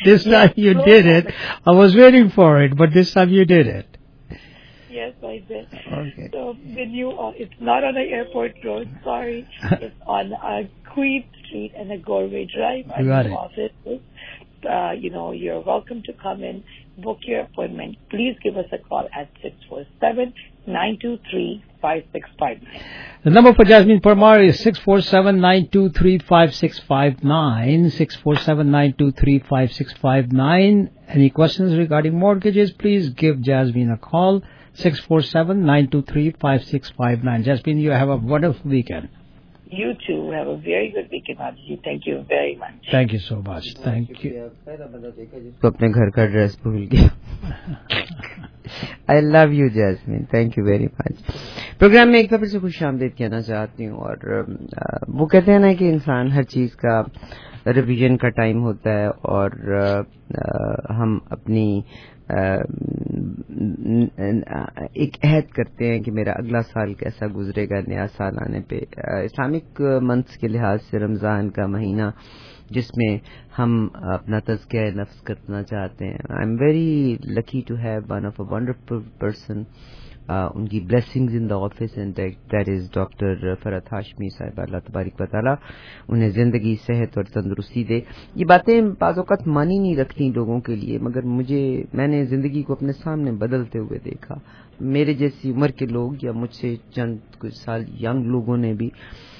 This time you did it. I was waiting for it, but this time you did it. Yes, I did. Okay. So it's not on the airport road. Sorry, it's on Queen Street and the Gorway Drive. You got it. Office. You're welcome to come in, book your appointment. Please give us a call at 647-923-5659. The number for Jasmine Parmar is 647-923-5659. 647-923-5659. Any questions regarding mortgages, please give Jasmine a call. 647-923-5659. Jasmine, you have a wonderful weekend. You too. Have a very good weekend, Adji. Thank you very much. Thank you so much. Thank you. अपने घर का dress भूल गया. I love you, Jasmine. Thank you very much. Programme में एक बार फिर से खुश आमदीद कहना चाहती हूँ. और वो कहते हैं ना कि इंसान हर चीज का रिवीजन का टाइम होता है, और हम अपनी एक अहद करते हैं कि मेरा अगला साल कैसा गुजरेगा नया साल आने पे. इस्लामिक मंथ्स के लिहाज से रमज़ान का महीना जिसमें हम अपना तज़किया नफ्स करना चाहते हैं. I am very lucky to have one of a wonderful person. उनकी blessings in the office and that is doctor Farhat Hashmi साहिबा. अल्लाह तबारक व तआला उन्हें जिंदगी सेहत और तंदुरुस्ती दे. ये बातें बाज़ औक़ात मानी नहीं रखती लोगों के लिए, मगर मैंने जिंदगी को अपने सामने बदलते हुए देखा. मेरे जैसी उम्र के लोग या मुझसे चंद कुछ साल यंग लोगों ने भी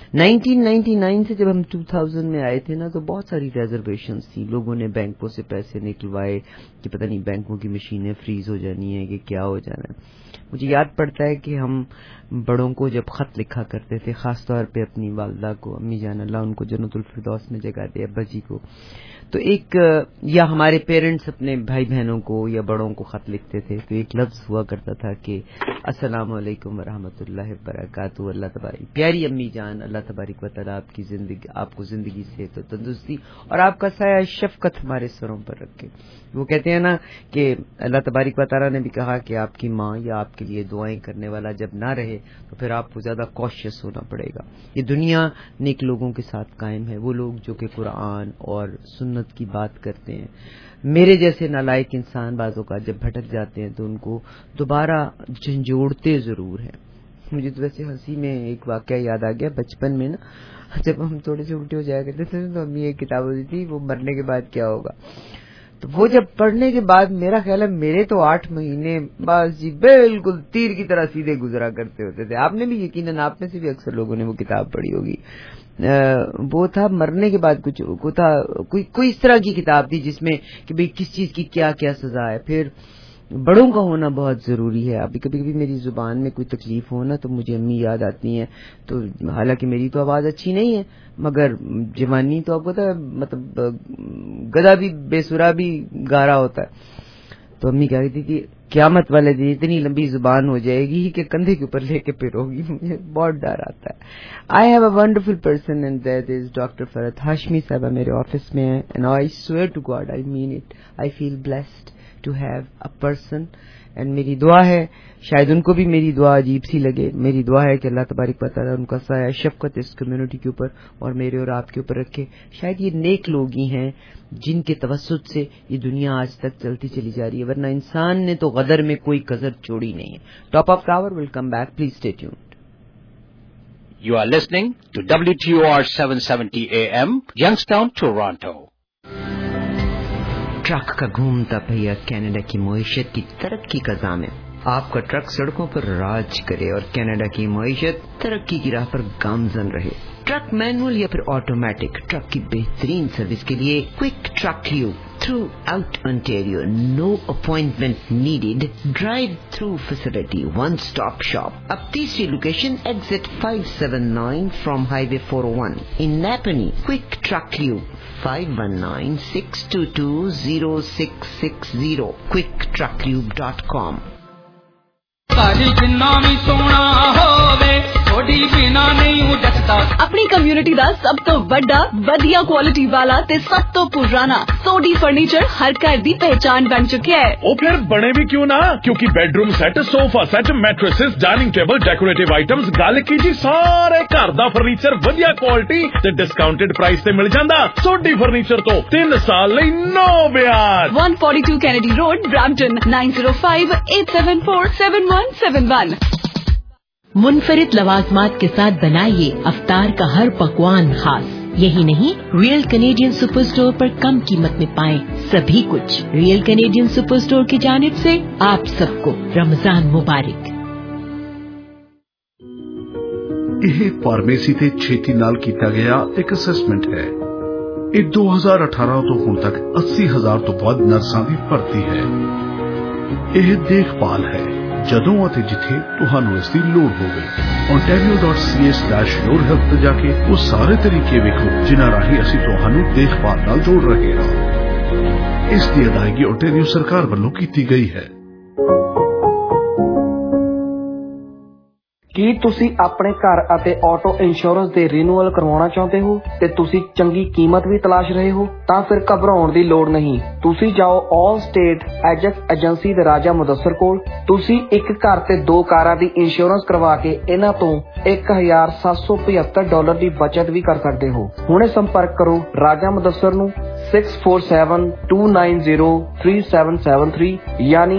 1999 से जब हम 2000 में आए थे ना, तो बहुत सारी रिजर्वेशंस थी. लोगों ने बैंकों से पैसे निकलवाए कि पता नहीं बैंकों की मशीनें फ्रीज हो जानी है कि क्या हो जाना है. मुझे याद पड़ता है कि हम बड़ों को जब खत लिखा करते थे, खास तौर पे अपनी वालदा को, अम्मी जान अल्लाह उनको जन्नतुल फिरदौस में जगह दे, अब्बा जी को, तो या हमारे पेरेंट्स अपने भाई बहनों को या बड़ों को खत लिखते थे, तो एक लफ्ज हुआ करता था कि अस्सलामु अलैकुम वरहमतुल्लाहि वबरकातुहू. अल्लाह तबारक, प्यारी अम्मी जान, अल्लाह तबारक व तआला आपको जिंदगी से तो तंदुरुस्ती और आपका साया शफकत हमारे सरों पर रखे. वो कहते हैं ना कि अल्लाह तबारक व तआला ने भी कहा कि आपकी माँ या आपके लिए दुआएं करने वाला जब ना रहे तो फिर आपको ज्यादा कॉशियस होना पड़ेगा. ये दुनिया नेक लोगों के साथ कायम है, वो लोग जो कि कुरान और सुन्नत की बात करते हैं. मेरे जैसे नालायक इंसान बाजों का जब भटक जाते हैं तो उनको दोबारा झंझोड़ते जरूर हैं. मुझे तो वैसे हंसी में एक वाकया याद आ गया. बचपन में ना जब हम थोड़े से उल्टे हो जाया करते थे तो अम्मी एक किताब होती थी, वो मरने के बाद क्या होगा. तो वो जब पढ़ने के बाद मेरा ख्याल है मेरे तो 8 महीने बस जी बिल्कुल तीर की तरह सीधे गुजरा करते होते थे. आपने भी यकीनन, आप में से भी अक्सर लोगों ने वो किताब पढ़ी होगी. वो था मरने के बाद कुछ था, कोई इस तरह की किताब थी जिसमें कि भाई किस चीज की क्या क्या सजा है. फिर बड़ों का होना बहुत जरूरी है. अभी कभी कभी मेरी जुबान में कोई तकलीफ हो ना तो मुझे अम्मी याद आती हैं. तो हालांकि मेरी तो आवाज अच्छी नहीं है, मगर जवानी तो आपको पता है, मतलब गधा भी बेसुरा भी गा रहा होता है. तो अम्मी क्या कहती थी, क़यामत वाले दिन इतनी लंबी जुबान हो जाएगी कि कंधे के ऊपर लेके फिरोगी. मुझे बहुत डर आता है. I have a wonderful person and that is doctor Farhat Hashmi साहबा मेरे ऑफिस में है. And I swear to God, I mean it, I feel blessed to have a person. And मेरी दुआ है, शायद उनको भी मेरी दुआ अजीब सी लगे, मेरी दुआ है कि अल्लाह तबारक व तआला उनका साया शफकत इस कम्युनिटी के ऊपर और मेरे और आपके ऊपर रखे. शायद ये नेक लोग ही हैं जिनके तवस्सुत से ये दुनिया आज तक चलती चली जा रही है, वरना इंसान ने तो गदर में कोई कसर छोड़ी नहीं है. Top of the hour will come back, please stay tuned. You are listening to WTOR 770 AM, Youngstown, Toronto. Truck का घूमता पहिया कनाडा की मईशत की तरक्की का ज़ामिन. आपका ट्रक सड़कों पर राज करे और कनाडा की मईशत तरक्की की राह पर गामजन रहे. ट्रक मैनुअल या फिर ऑटोमेटिक, ट्रक की बेहतरीन सर्विस के लिए quick truck lube throughout Ontario. No appointment needed. Drive through facility. One stop shop. अब तीसरी location exit 579 from Highway 401 in Napanee. Quick Truck Lube 519-622-0660. QuickTruckLube.com. ਭਾਜੀ ਜਿੰਨਾ ਵੀ ਸੋਹਣਾ ਹੋਵੇ थोड़ी बिना नहीं हूं जचदा। अपनी कम्युनिटी दा सब तो बड़ा वधिया क्वालिटी वाला ते सब तो पुराना सोडी फर्नीचर हर घर दी पहचान बन चुका है। वो फिर बने भी क्यों ना, क्योंकि bedroom set, sofa set, mattresses, dining table, decorative items, गल की जी सारे घर दा फर्नीचर वधिया क्वालिटी ते डिस्काउंटेड प्राइस ते मिल जांदा। सोडी फर्नीचर तो 3 साल लई नो ब्याज। 142 कैनेडी रोड, ब्रैम्पटन 9058747171। मुनफरिद लवाजमात के साथ बनाइए अफ्तार का हर पकवान खास। यही नहीं, रियल कैनेडियन सुपर स्टोर पर कम कीमत में पाएं सभी कुछ। रियल कैनेडियन सुपर स्टोर की जानिब से आप सबको रमजान मुबारक। ਇਹ ਫਾਰਮੇਸੀ ਤੇ ਛੇਤੀ ਨਾਲ ਕੀਤਾ ਗਿਆ ਇੱਕ ਅਸੈਸਮੈਂਟ ਹੈ। ਇਹ 2018 ਤੋਂ ਹੁਣ ਤੱਕ 80,000 ਤੋਂ ਵੱਧ ਨਰਸਾਂ ਦੀ ਭਰਤੀ ਹੈ। ਇਹ ਦੇਖਭਾਲ ਹੈ ਜਦੋਂ ਅਤੇ ਜਿੱਥੇ ਤੁਹਾਨੂੰ ਇਸ ਦੀ ਲੋੜ ਹੋਵੇ। ontario.ca/yourhealth ਤੇ ਜਾ ਕੇ ਉਹ ਸਾਰੇ ਤਰੀਕੇ ਵੇਖੋ ਜਿਨ੍ਹਾਂ ਰਾਹੀਂ ਅਸੀਂ ਤੁਹਾਨੂੰ ਦੇਖਭਾਲ ਨਾਲ ਜੋੜ ਰਹੇ ਹਾਂ। ਇਸ ਦੀ ਅਦਾਇਗੀ ontario ਸਰਕਾਰ ਵੱਲੋਂ ਕੀਤੀ ਗਈ ਹੈ। ਕੀ ਤੁਸੀਂ ਆਪਣੇ ਘਰ ਅਤੇ ਆਟੋ ਇੰਸ਼ੋਰੈਂਸ ਦੇ ਰੀਨਿਊਅਲ ਕਰਵਾਉਣਾ ਚਾਹੁੰਦੇ ਹੋ ਤੇ ਤੁਸੀਂ ਚੰਗੀ ਕੀਮਤ ਵੀ ਤਲਾਸ਼ ਰਹੇ ਹੋ? ਤਾਂ ਫਿਰ ਘਬਰਾਉਣ ਦੀ ਲੋੜ ਨਹੀਂ। ਤੁਸੀਂ ਜਾਓ ਆਲ ਸਟੇਟ ਐਜੈਕਟ ਏਜੰਸੀ ਦੇ ਰਾਜਾ ਮੁਦੱਸਰ ਕੋਲ। ਤੁਸੀਂ ਇੱਕ ਘਰ ਤੇ 2 ਕਾਰਾਂ ਦੀ ਇੰਸ਼ੋਰੈਂਸ ਕਰਵਾ ਕੇ ਇਹਨਾਂ ਤੋਂ $1,775 ਦੀ ਬਚਤ ਵੀ ਕਰ ਸਕਦੇ ਹੋ। ਹੁਣੇ ਸੰਪਰਕ ਕਰੋ ਰਾਜਾ ਮੁਦੱਸਰ ਨੂੰ 6472903773 ਯਾਨੀ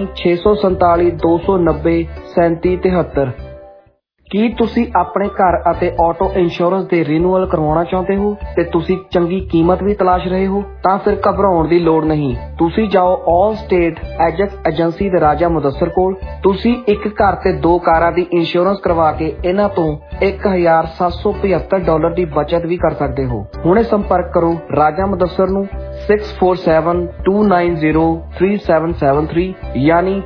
647-290-3773। ਕੀ ਤੁਸੀਂ ਆਪਣੇ ਘਰ ਅਤੇ ਆਟੋ ਇੰਸ਼ੋਰੈਂਸ ਦੇ ਰੀਨਿਊਅਲ ਕਰਵਾਉਣਾ ਚਾਹੁੰਦੇ ਹੋ ਤੇ ਤੁਸੀਂ ਚੰਗੀ ਕੀਮਤ ਵੀ ਤਲਾਸ਼ ਰਹੇ ਹੋ? ਤਾਂ ਫਿਰ ਘਬਰਾਉਣ ਦੀ ਲੋੜ ਨਹੀਂ। ਤੁਸੀਂ ਜਾਓ ਆਲ ਸਟੇਟ ਐਜੈਕਟ ਏਜੰਸੀ ਦੇ ਰਾਜਾ ਮੁਦੱਸਰ ਕੋਲ। ਤੁਸੀਂ ਇੱਕ ਘਰ ਤੇ 2 ਕਾਰਾਂ ਦੀ ਇੰਸ਼ੋਰੈਂਸ ਕਰਵਾ ਕੇ ਇਹਨਾਂ ਤੋਂ $1,775 ਦੀ ਬਚਤ ਵੀ ਕਰ ਸਕਦੇ ਹੋ। ਹੁਣੇ ਸੰਪਰਕ ਕਰੋ ਰਾਜਾ ਮੁਦੱਸਰ ਨੂੰ 6472903773 ਯਾਨੀ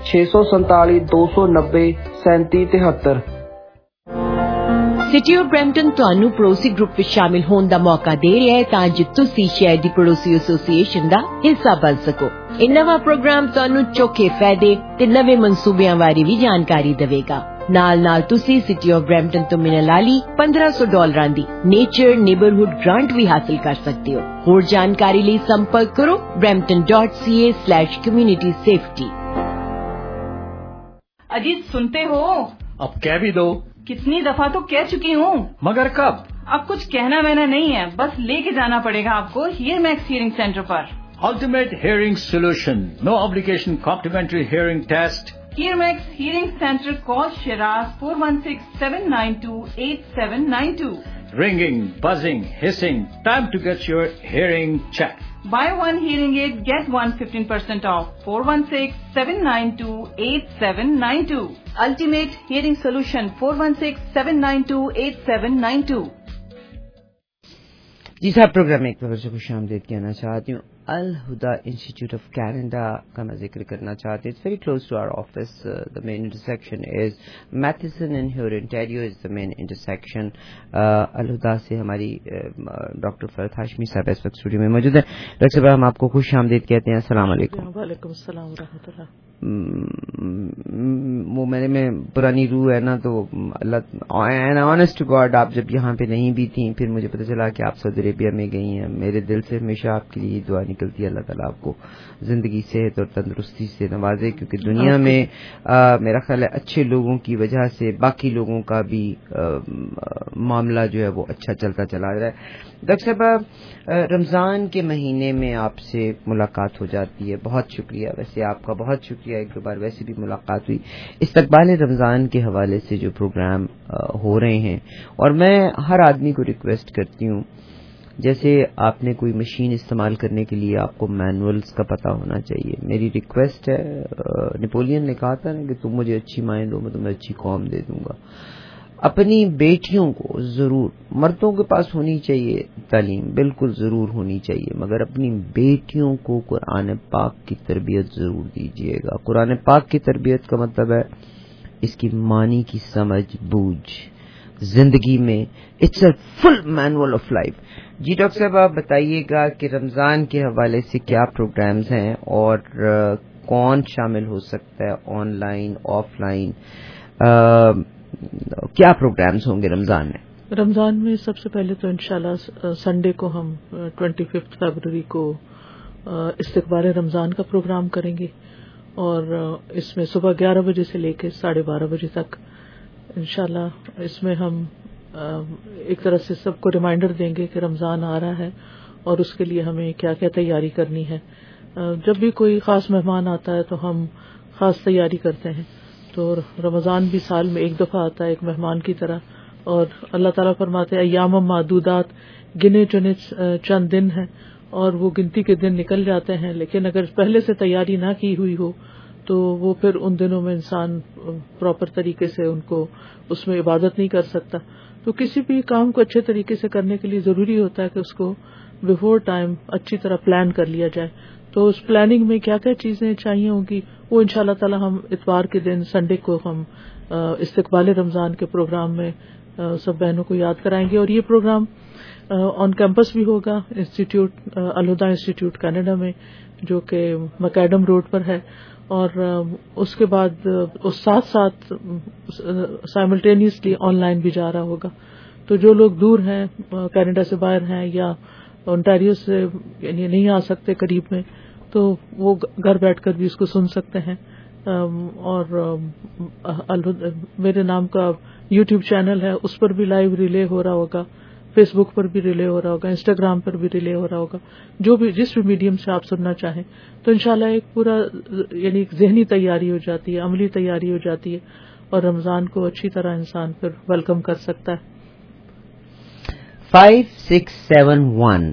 647-290-3773। ਸਿਟੀ ਆਫ ਬਰੈਂਪਟਨ ਤੁਹਾਨੂੰ ਪੜੋਸੀ ਗਰੁੱਪ ਵਿੱਚ ਸ਼ਾਮਿਲ ਹੋਣ ਦਾ ਮੌਕਾ ਦੇ ਰਿਹਾ ਹੈ ਤਾਂ ਜੋ ਤੁਸੀਂ ਸ਼ਹਿਰ ਦੀ ਪੜੋਸੀ ਐਸੋਸੀਏਸ਼ਨ ਦਾ ਹਿੱਸਾ ਬਣ ਸਕੋ। ਇਹ ਨਵਾਂ ਪ੍ਰੋਗਰਾਮ ਤੁਹਾਨੂੰ ਚੋਖੇ ਫਾਇਦੇ ਤੇ ਨਵੇਂ ਮਨਸੂਬਿਆਂ ਬਾਰੇ ਵੀ ਜਾਣਕਾਰੀ ਦੇਵੇਗਾ। ਨਾਲ ਤੁਸੀਂ ਸਿਟੀ ਆਫ ਬਰੈਂਪਟਨ ਤੋਂ ਮਿਲਣ ਵਾਲੀ $1500 ਦੀ ਨੇਚਰ ਨੇਬਰਹੁੱਡ ਗ੍ਰਾਂਟ ਵੀ ਹਾਸਲ ਕਰ ਸਕਦੇ ਹੋ। ਹੋਰ ਜਾਣਕਾਰੀ ਲਈ ਸੰਪਰਕ ਕਰੋ brampton.ca/community safety। अजीत सुनते हो? अब कह भी दो। कितनी दफा तो कह चुकी हूँ। मगर कब? अब कुछ कहना वहना नहीं है, बस लेके जाना पड़ेगा आपको हियर मैक्स हियरिंग सेंटर पर। Ultimate Hearing Solution. No obligation complimentary hearing test. Here Max Hearing Center. Call Shiraz 416-792-8792. Ringing, buzzing, hissing. Time to get your hearing checked. Buy one hearing aid, get one 15% off. 416-792-8792. Ultimate Hearing Solution. 416-792-8792. जी साहब, programme एक बार से खुश आमदीद कहना चाहती हूँ। Al Huda institute of Canada का मैं जिक्र करना चाहती हूँ। It's very close to our office. The main intersection is Mathieson and Hurontario is the main intersection. Al Huda से हमारी डॉक्टर फरहत हाशमी साहब इस वक्त स्टूडियो में मौजूद है। डॉक्टर साहब, हम आपको खुश आमदीद कहते हैं। अस्सलाम वालेकुम। वालेकुम सलाम व रहमतुल्लाह। वो मेरे में पुरानी रूह है ना, तो Allah and honest to God, आप जब यहाँ पे नहीं भी थी, फिर मुझे पता चला कि आप सऊदी अरेबिया में गई हैं। मेरे दिल से हमेशा आपके लिए दुआ निकलती है, अल्लाह ताला आपको जिंदगी सेहत और तंदुरुस्ती से नवाजे, क्योंकि दुनिया में मेरा ख्याल है अच्छे लोगों की वजह से बाकी लोगों का भी मामला जो है वो अच्छा चलता चला रहा है। डॉक्टर साहब, रमज़ान के महीने में आपसे मुलाकात हो जाती है, बहुत शुक्रिया। वैसे आपका बहुत शुक्रिया, एक दो बार वैसे भी मुलाकात हुई। इस्तकबाल रमज़ान के हवाले से जो प्रोग्राम हो रहे हैं, और मैं हर आदमी को रिक्वेस्ट करती हूँ, जैसे आपने कोई मशीन इस्तेमाल करने के लिए आपको मैनुअल्स का पता होना चाहिए। मेरी रिक्वेस्ट है, नेपोलियन ने कहा था ना कि तुम मुझे अच्छी माएँ दो, मैं तुम्हें अच्छी कौम दे दूंगा। अपनी बेटियों को जरूर, मर्दों के पास होनी चाहिए तालीम, बिल्कुल जरूर होनी चाहिए, मगर अपनी बेटियों को कुरान पाक की तरबियत जरूर दीजिएगा। कुरान पाक की तरबियत का मतलब है इसकी मानी की समझ बूझ जिंदगी में। It's a full manual of life. जी डॉक्टर साहब, आप बताइएगा कि रमजान के हवाले से क्या प्रोग्राम्स हैं और कौन शामिल हो सकता है, ऑनलाइन ऑफलाइन। کیا پروگرامز ہوں گے رمضان میں؟ رمضان میں سب سے پہلے تو انشاءاللہ سنڈے کو ہم 25 فروری کو استقبال رمضان کا پروگرام کریں گے، اور اس میں صبح 11 بجے سے لے کے 12:30 بجے تک انشاءاللہ اس میں ہم ایک طرح سے سب کو ریمائنڈر دیں گے کہ رمضان آ رہا ہے اور اس کے لیے ہمیں کیا کیا تیاری کرنی ہے. جب بھی کوئی خاص مہمان آتا ہے تو ہم خاص تیاری کرتے ہیں. تو رمضان بھی سال میں ایک دفعہ آتا ہے ایک مہمان کی طرح، اور اللہ تعالیٰ فرماتے ہیں ایام معدودات، گنے چنے چند دن ہیں اور وہ گنتی کے دن نکل جاتے ہیں، لیکن اگر پہلے سے تیاری نہ کی ہوئی ہو تو وہ پھر ان دنوں میں انسان پراپر طریقے سے ان کو اس میں عبادت نہیں کر سکتا. تو کسی بھی کام کو اچھے طریقے سے کرنے کے لیے ضروری ہوتا ہے کہ اس کو بیفور ٹائم اچھی طرح پلان کر لیا جائے. تو اس پلاننگ میں کیا کیا چیزیں چاہیے ہوں گی وہ انشاءاللہ تعالی ہم اتوار کے دن سنڈے کو ہم استقبال رمضان کے پروگرام میں سب بہنوں کو یاد کرائیں گے. اور یہ پروگرام آن کیمپس بھی ہوگا انسٹیٹیوٹ الہدا انسٹیٹیوٹ کینیڈا میں، جو کہ مکیڈم روڈ پر ہے. اور اس کے بعد اس ساتھ سائملٹینیسلی آن لائن بھی جا رہا ہوگا. تو جو لوگ دور ہیں، کینیڈا سے باہر ہیں یا اونٹاریو سے یعنی نہیں آ سکتے قریب میں، تو وہ گھر بیٹھ کر بھی اس کو سن سکتے ہیں. اور میرے نام کا یوٹیوب چینل ہے، اس پر بھی لائیو ریلے ہو رہا ہوگا، فیس بک پر بھی ریلے ہو رہا ہوگا، انسٹاگرام پر بھی ریلے ہو رہا ہوگا، جو بھی جس بھی میڈیم سے آپ سننا چاہیں. تو انشاءاللہ ایک پورا یعنی ایک ذہنی تیاری ہو جاتی ہے، عملی تیاری ہو جاتی ہے، اور رمضان کو اچھی طرح انسان پھر ویلکم کر سکتا ہے. 5671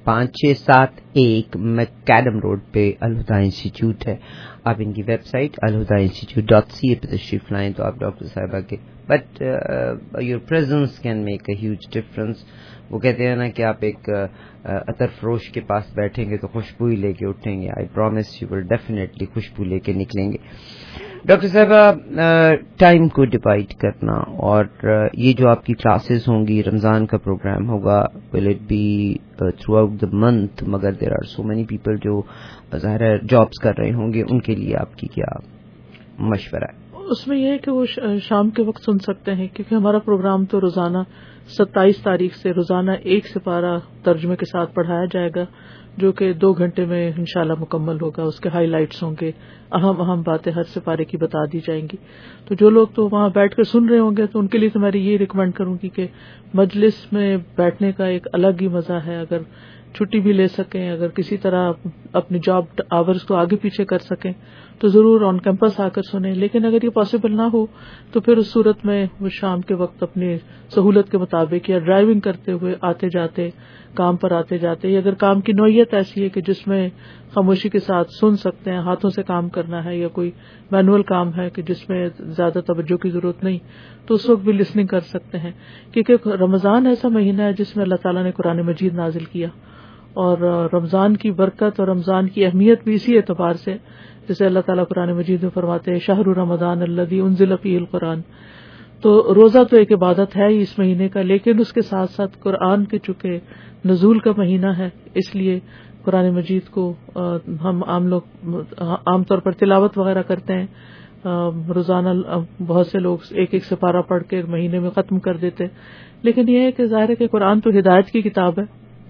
5671 میکیڈم روڈ پہ الہدا انسٹیٹیوٹ ہے. آپ ان کی ویب سائٹ alhudainstitute.ca پہ تشریف لائیں تو آپ ڈاکٹر صاحبہ کے but your presence can make a huge difference. وہ کہتے ہیں نا کہ آپ ایک عطر فروش کے پاس بیٹھیں گے تو خوشبو ہی لے کے اٹھیں گے. I promise you will definitely خوشبو لے کے نکلیں گے. ڈاکٹر صاحبہ ٹائم کو ڈیوائڈ کرنا اور یہ جو آپ کی کلاسز ہوں گی، رمضان کا پروگرام ہوگا، will it be throughout the month? مگر there are so many people جو ظاہر ہے جابس کر رہے ہوں گے، ان کے لیے آپ کی کیا مشورہ ہے؟ اس میں یہ ہے کہ وہ شام کے وقت سن سکتے ہیں، کیونکہ ہمارا پروگرام تو روزانہ 27 تاریخ سے روزانہ 1 سپارہ ترجمے کے ساتھ پڑھایا جائے گا، جو کہ 2 گھنٹے میں انشاءاللہ مکمل ہوگا. اس کے ہائی لائٹس ہوں گے، اہم باتیں ہر سپارے کی بتا دی جائیں گی. تو جو لوگ تو وہاں بیٹھ کر سن رہے ہوں گے تو ان کے لیے تو میں یہ ریکمینڈ کروں گی کہ مجلس میں بیٹھنے کا ایک الگ ہی مزہ ہے. اگر چھٹی بھی لے سکیں، اگر کسی طرح اپنی جاب آورز کو آگے پیچھے کر سکیں تو ضرور آن کیمپس آ کر سنیں. لیکن اگر یہ پاسبل نہ ہو تو پھر اس صورت میں وہ شام کے وقت اپنی سہولت کے مطابق یا ڈرائیونگ کرتے ہوئے آتے جاتے، کام پر آتے جاتے، یا اگر کام کی نوعیت ایسی ہے کہ جس میں خاموشی کے ساتھ سن سکتے ہیں، ہاتھوں سے کام کرنا ہے یا کوئی مینول کام ہے کہ جس میں زیادہ توجہ کی ضرورت نہیں، تو اس وقت بھی لسننگ کر سکتے ہیں. کیونکہ رمضان ایسا مہینہ ہے جس میں اللہ تعالیٰ نے قرآن مجید نازل کیا، اور رمضان کی برکت اور رمضان کی اہمیت بھی اسی اعتبار سے، جیسے اللہ تعالیٰ قرآن مجید میں فرماتے ہیں شہر رمضان الذی انزل فیہ القرآن. تو روزہ تو ایک عبادت ہے ہی اس مہینے کا، لیکن اس کے ساتھ ساتھ قرآن کے چونکہ نزول کا مہینہ ہے، اس لیے قرآن مجید کو ہم عام طور پر تلاوت وغیرہ کرتے ہیں. روزانہ بہت سے لوگ ایک سپارہ پڑھ کے مہینے میں ختم کر دیتے، لیکن یہ ہے کہ ظاہر ہے کہ قرآن تو ہدایت کی کتاب ہے،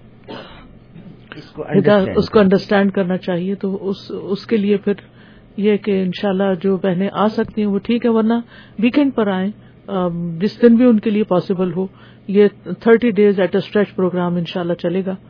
اس کو انڈرسٹینڈ کرنا چاہیے. تو اس کے لیے پھر یہ کہ انشاءاللہ جو بہنیں آ سکتی ہیں وہ ٹھیک ہے، ورنہ ویکینڈ پر آئیں جس دن بھی ان کے لیے پاسبل ہو. یہ 30 days at a stretch programme انشاءاللہ چلے گا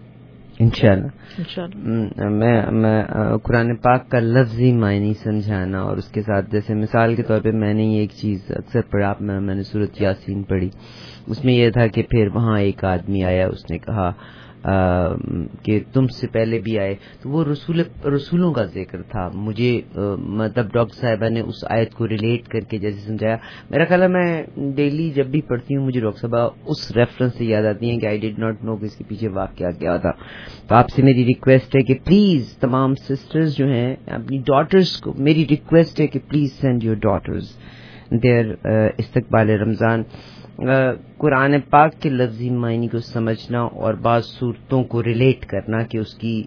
انشاءاللہ. میں قرآن پاک کا لفظی معنی سمجھانا، اور اس کے ساتھ جیسے مثال کے طور پہ میں نے یہ ایک چیز اکثر پڑھا، میں نے سورۃ یاسین پڑھی، اس میں یہ تھا کہ پھر وہاں ایک آدمی آیا، اس نے کہا کہ تم سے پہلے بھی آئے، تو وہ رسولوں کا ذکر تھا. مجھے مطلب ڈاکٹر صاحبہ نے اس آیت کو ریلیٹ کر کے جیسے سمجھایا. میرا خیال ہے میں ڈیلی جب بھی پڑھتی ہوں مجھے ڈاکٹر صاحبہ اس ریفرنس سے یاد آتی ہیں کہ آئی ڈیڈ ناٹ نو کہ اس کے پیچھے واقعہ کیا تھا. تو آپ سے میری ریکویسٹ ہے کہ پلیز تمام سسٹرز جو ہیں اپنی ڈاٹرز کو، میری ریکویسٹ ہے کہ please send your daughters there استقبال رمضان. قرآن پاک کے لفظی معنی کو سمجھنا اور بعض صورتوں کو ریلیٹ کرنا کہ اس کی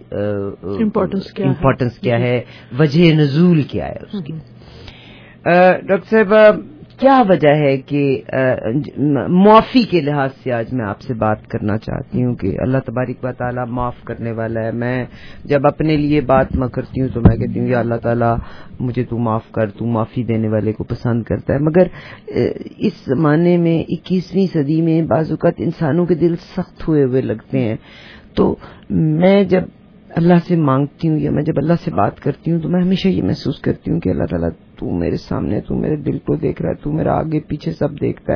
امپورٹنس کیا ہے، وجہ نزول کیا ہے اس کی. ڈاکٹر صاحب کیا وجہ ہے کہ معافی کے لحاظ سے آج میں آپ سے بات کرنا چاہتی ہوں کہ اللہ تبارک و تعالیٰ معاف کرنے والا ہے. میں جب اپنے لیے بات میں کرتی ہوں تو میں کہتی ہوں یا اللہ تعالیٰ مجھے تو معاف کر, تو معافی دینے والے کو پسند کرتا ہے. مگر اس زمانے میں 21ویں صدی میں بعض اوقات انسانوں کے دل سخت ہوئے لگتے ہیں. تو میں جب اللہ سے مانگتی ہوں یا میں جب اللہ سے بات کرتی ہوں تو میں ہمیشہ یہ محسوس کرتی ہوں کہ اللہ تعالیٰ تو میرے سامنے, تو میرے دل کو دیکھ رہا ہے, تو میرا آگے پیچھے سب دیکھتا ہے.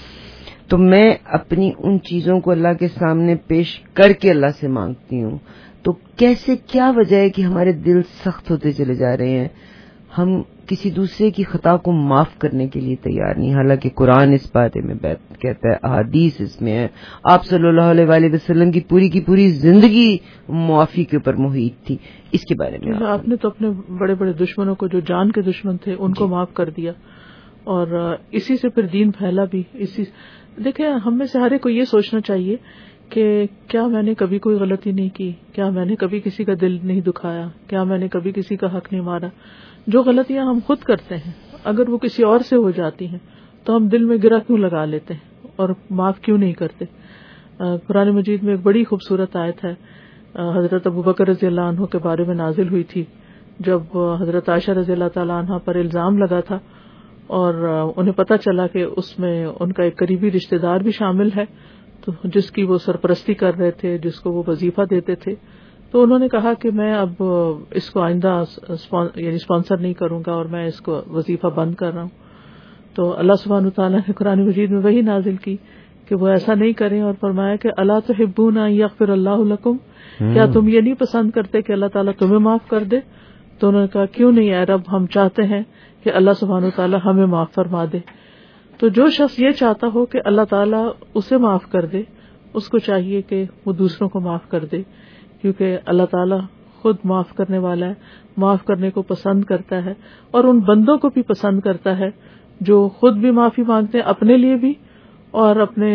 تو میں اپنی ان چیزوں کو اللہ کے سامنے پیش کر کے اللہ سے مانگتی ہوں. تو کیسے, کیا وجہ ہے کہ ہمارے دل سخت ہوتے چلے جا رہے ہیں, ہم کسی دوسرے کی خطا کو معاف کرنے کے لیے تیار نہیں, حالانکہ قرآن اس بارے میں کہتا ہے, احادیث اس میں ہے, آپ صلی اللہ علیہ وآلہ وسلم کی پوری زندگی معافی کے اوپر محیط تھی. اس کے بارے میں آپ نے تو اپنے بڑے بڑے دشمنوں کو, جو جان کے دشمن تھے, ان کو معاف کر دیا, اور اسی سے پھر دین پھیلا بھی. دیکھیں, ہم میں سے ہر ایک کو یہ سوچنا چاہیے کہ کیا میں نے کبھی کوئی غلطی نہیں کی, کیا میں نے کبھی کسی کا دل نہیں دکھایا, کیا میں نے کبھی کسی کا حق نہیں مارا. جو غلطیاں ہم خود کرتے ہیں اگر وہ کسی اور سے ہو جاتی ہیں تو ہم دل میں گرہ کیوں لگا لیتے ہیں اور معاف کیوں نہیں کرتے. قرآن مجید میں ایک بڑی خوبصورت آیت ہے, حضرت ابوبکر رضی اللہ عنہ کے بارے میں نازل ہوئی تھی, جب حضرت عائشہ رضی اللہ تعالی عنہ پر الزام لگا تھا اور انہیں پتہ چلا کہ اس میں ان کا ایک قریبی رشتہ دار بھی شامل ہے, تو جس کی وہ سرپرستی کر رہے تھے, جس کو وہ وظیفہ دیتے تھے. تو انہوں نے کہا کہ میں اب اس کو آئندہ یعنی اسپانسر نہیں کروں گا اور میں اس کو وظیفہ بند کر رہا ہوں. تو اللہ سبحانہ وتعالیٰ نے قرآن مجید میں وہی نازل کی کہ وہ ایسا نہیں کریں, اور فرمایا کہ الا تحبون ان یغفر اللہ لکم, کیا تم یہ نہیں پسند کرتے کہ اللہ تعالیٰ تمہیں معاف کر دے. تو انہوں نے کہا کیوں نہیں اے رب, ہم چاہتے ہیں کہ اللہ سبحانہ وتعالیٰ ہمیں معاف فرما دے. تو جو شخص یہ چاہتا ہو کہ اللہ تعالیٰ اسے معاف کر دے, اس کو چاہیے کہ وہ دوسروں کو معاف کر دے, کیونکہ اللہ تعالیٰ خود معاف کرنے والا ہے, معاف کرنے کو پسند کرتا ہے, اور ان بندوں کو بھی پسند کرتا ہے جو خود بھی معافی مانگتے ہیں اپنے لیے بھی اور اپنے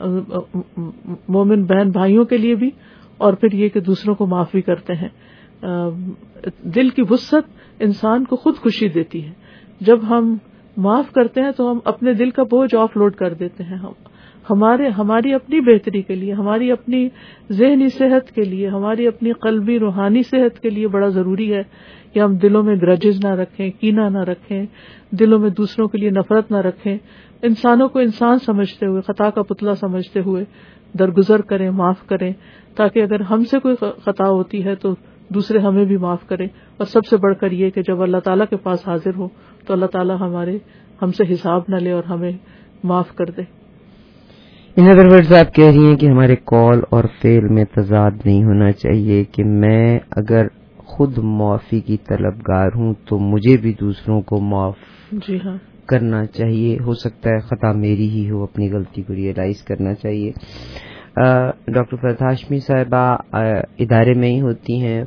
مومن بہن بھائیوں کے لیے بھی, اور پھر یہ کہ دوسروں کو معاف بھی کرتے ہیں. دل کی وسعت انسان کو خود خوشی دیتی ہے. جب ہم معاف کرتے ہیں تو ہم اپنے دل کا بوجھ آف لوڈ کر دیتے ہیں. ہماری اپنی بہتری کے لیے, ہماری اپنی ذہنی صحت کے لیے, ہماری اپنی قلبی روحانی صحت کے لیے بڑا ضروری ہے کہ ہم دلوں میں گرجز نہ رکھیں, کینہ نہ رکھیں, دلوں میں دوسروں کے لیے نفرت نہ رکھیں. انسانوں کو انسان سمجھتے ہوئے, خطا کا پتلا سمجھتے ہوئے درگزر کریں, معاف کریں, تاکہ اگر ہم سے کوئی خطا ہوتی ہے تو دوسرے ہمیں بھی معاف کریں. اور سب سے بڑھ کر یہ کہ جب اللہ تعالیٰ کے پاس حاضر ہو تو اللہ تعالیٰ ہم سے حساب نہ لے اور ہمیں معاف کر دے. ان ادر ورڈز آپ کہہ رہی ہیں کہ ہمارے کال اور فعل میں تضاد نہیں ہونا چاہیے, کہ میں اگر خود معافی کی طلبگار ہوں تو مجھے بھی دوسروں کو معاف کرنا چاہیے. ہو سکتا ہے خطا میری ہی ہو, اپنی غلطی کو ریئلائز کرنا چاہیے. ڈاکٹر فرحت ہاشمی صاحبہ ادارے میں ہی ہوتی ہیں,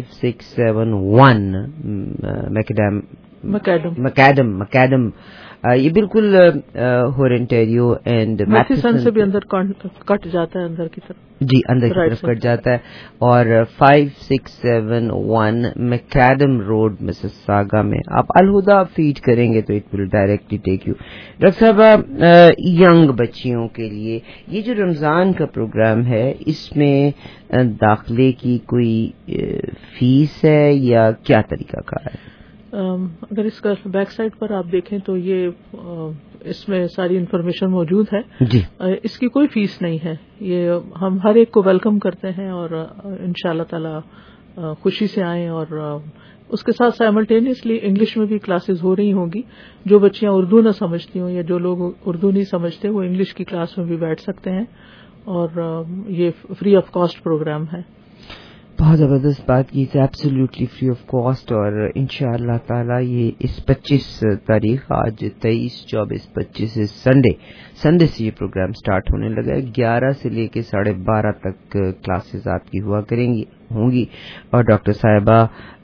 5671 مکیڈم, یہ بالکل ہورنٹیریو اینڈ میتھیسن سے بھی اندر کٹ جاتا ہے, اندر کی طرف, جی اندر کی طرف کٹ جاتا ہے, اور 5671 میکیڈم روڈ مسساگا میں آپ الہدا فیڈ کریں گے تو it will directly take you. Doctor صاحب, ینگ بچیوں کے لیے یہ جو رمضان کا پروگرام ہے, اس میں داخلے کی کوئی فیس ہے یا کیا طریقہ کار ہے؟ اگر اس کا بیک سائڈ پر آپ دیکھیں تو یہ اس میں ساری انفارمیشن موجود ہے. جی, اس کی کوئی فیس نہیں ہے. یہ ہم ہر ایک کو ویلکم کرتے ہیں اور انشاءاللہ تعالی خوشی سے آئیں, اور اس کے ساتھ سائملٹینیسلی انگلش میں بھی کلاسز ہو رہی ہوں گی. جو بچیاں اردو نہ سمجھتی ہوں یا جو لوگ اردو نہیں سمجھتے وہ انگلش کی کلاس میں بھی بیٹھ سکتے ہیں, اور یہ فری آف کاسٹ پروگرام ہے. بہت زبردست بات کی, ایبسلیوٹلی فری آف کاسٹ, اور انشاءاللہ تعالی یہ اس 25 تاریخ, آج 23, 24, 25 سنڈے سے یہ پروگرام سٹارٹ ہونے لگا ہے. 11 سے لے کے 12:30 تک کلاسز آپ کی ہوں گی, اور ڈاکٹر صاحبہ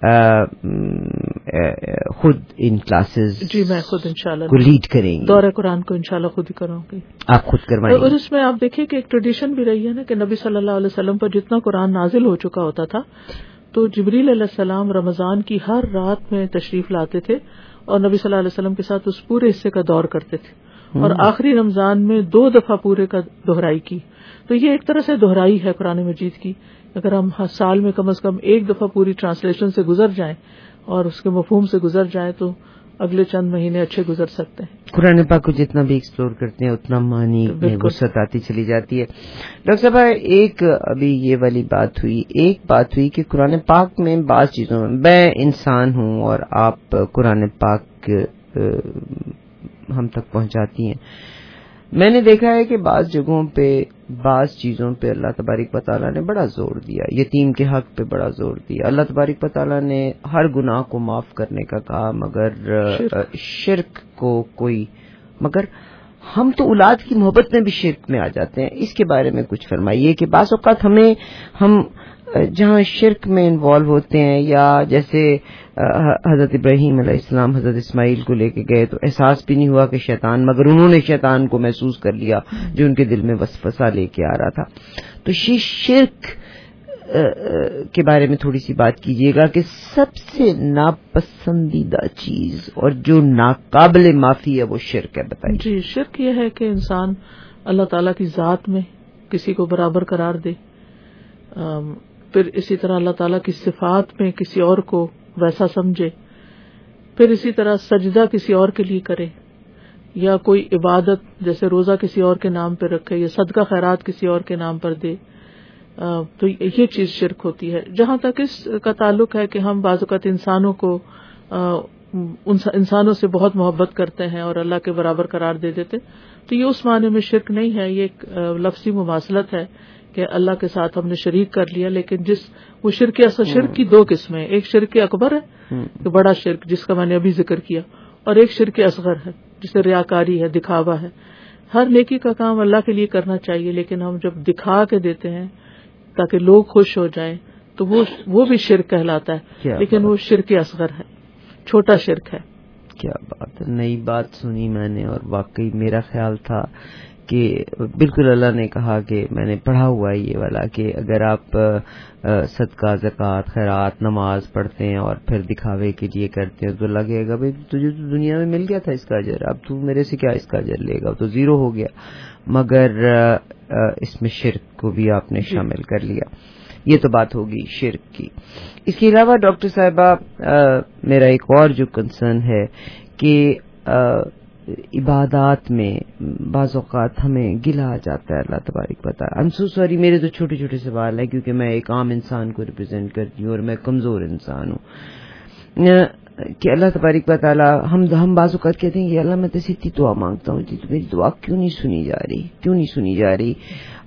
خود ان کلاسز جی میں خود انشاءاللہ کو لیڈ کریں گی. دورہ قرآن کو انشاءاللہ خود ہی کروں گی, آپ خود کروائیں گے. اور اس میں آپ دیکھیں کہ ایک ٹریڈیشن بھی رہی ہے نا کہ نبی صلی اللہ علیہ وسلم پر جتنا قرآن نازل ہو چکا ہوتا تھا تو جبریل علیہ السلام رمضان کی ہر رات میں تشریف لاتے تھے اور نبی صلی اللہ علیہ وسلم کے ساتھ اس پورے حصے کا دور کرتے تھے اور آخری رمضان میں 2 دفعہ پورے کا دہرائی کی. تو یہ ایک طرح سے دہرائی ہے قرآن مجید کی. اگر ہم سال میں کم از کم ایک دفعہ پوری ٹرانسلیشن سے گزر جائیں اور اس کے مفہوم سے گزر جائیں تو اگلے چند مہینے اچھے گزر سکتے ہیں. قرآن پاک کو جتنا بھی ایکسپلور کرتے ہیں اتنا معنی میں وسعت آتی چلی جاتی ہے. ڈاکٹر صاحب ایک ابھی یہ والی بات ہوئی کہ قرآن پاک میں بعض چیزوں میں انسان ہوں اور آپ قرآن پاک ہم تک پہنچاتی ہیں. میں نے دیکھا ہے کہ بعض جگہوں پہ بعض چیزوں پہ اللہ تبارک و تعالیٰ نے بڑا زور دیا. یتیم کے حق پہ بڑا زور دیا. اللہ تبارک و تعالیٰ نے ہر گناہ کو معاف کرنے کا کہا مگر شرک کو مگر ہم تو اولاد کی محبت میں بھی شرک میں آ جاتے ہیں. اس کے بارے میں کچھ فرمائیے کہ بعض اوقات ہم جہاں شرک میں انوالو ہوتے ہیں یا جیسے حضرت ابراہیم علیہ السلام حضرت اسماعیل کو لے کے گئے تو احساس بھی نہیں ہوا کہ شیطان، مگر انہوں نے شیطان کو محسوس کر لیا جو ان کے دل میں وسوسہ لے کے آ رہا تھا. تو شرک کے بارے میں تھوڑی سی بات کیجیے گا کہ سب سے ناپسندیدہ چیز اور جو ناقابل معافی ہے وہ شرک ہے. بتائیے. جی، شرک یہ ہے کہ انسان اللہ تعالیٰ کی ذات میں کسی کو برابر قرار دے، پھر اسی طرح اللہ تعالیٰ کی صفات میں کسی اور کو ویسا سمجھے، پھر اسی طرح سجدہ کسی اور کے لیے کرے، یا کوئی عبادت جیسے روزہ کسی اور کے نام پہ رکھے یا صدقہ خیرات کسی اور کے نام پر دے. تو یہ چیز شرک ہوتی ہے. جہاں تک اس کا تعلق ہے کہ ہم بعض اوقات انسانوں سے بہت محبت کرتے ہیں اور اللہ کے برابر قرار دے دیتے، تو یہ اس معنی میں شرک نہیں ہے. یہ ایک لفظی مماثلت ہے کہ اللہ کے ساتھ ہم نے شریک کر لیا. لیکن وہ شرک کی 2 قسمیں ہیں. ایک شرک اکبر ہے کہ بڑا شرک جس کا میں نے ابھی ذکر کیا، اور ایک شرک اصغر ہے جسے ریاکاری ہے، دکھاوا ہے. ہر نیکی کا کام اللہ کے لیے کرنا چاہیے، لیکن ہم جب دکھا کے دیتے ہیں تاکہ لوگ خوش ہو جائیں تو وہ بھی شرک کہلاتا ہے. لیکن وہ شرک اصغر ہے، چھوٹا شرک ہے. کیا بات ہے، نئی بات سنی میں نے. اور واقعی میرا خیال تھا کہ بالکل اللہ نے کہا کہ میں نے پڑھا ہوا ہے یہ والا کہ اگر آپ صدقہ، زکوٰۃ، خیرات، نماز پڑھتے ہیں اور پھر دکھاوے کے لیے کرتے ہیں تو اللہ کہے گا بھائی تجھے تو دنیا میں مل گیا تھا اس کا اجر، اب تو میرے سے کیا اس کا اجر لے گا، تو 0 ہو گیا. مگر اس میں شرک کو بھی آپ نے شامل کر لیا. یہ تو بات ہوگی شرک کی. اس کے علاوہ ڈاکٹر صاحبہ میرا ایک اور جو کنسرن ہے کہ عبادات میں بعض اوقات ہمیں گلہ آ جاتا ہے. اللہ تبارک و تعالیٰ، I'm so sorry، میرے تو چھوٹے چھوٹے سوال ہیں کیونکہ میں ایک عام انسان کو ریپرزینٹ کرتی ہوں اور میں کمزور انسان ہوں. کہ اللہ تبارک و تعالیٰ ہم بعض اوقات کہتے ہیں کہ اللہ میں تجھ سے اتنی دعا مانگتا ہوں تو میری دعا کیوں نہیں سنی جا رہی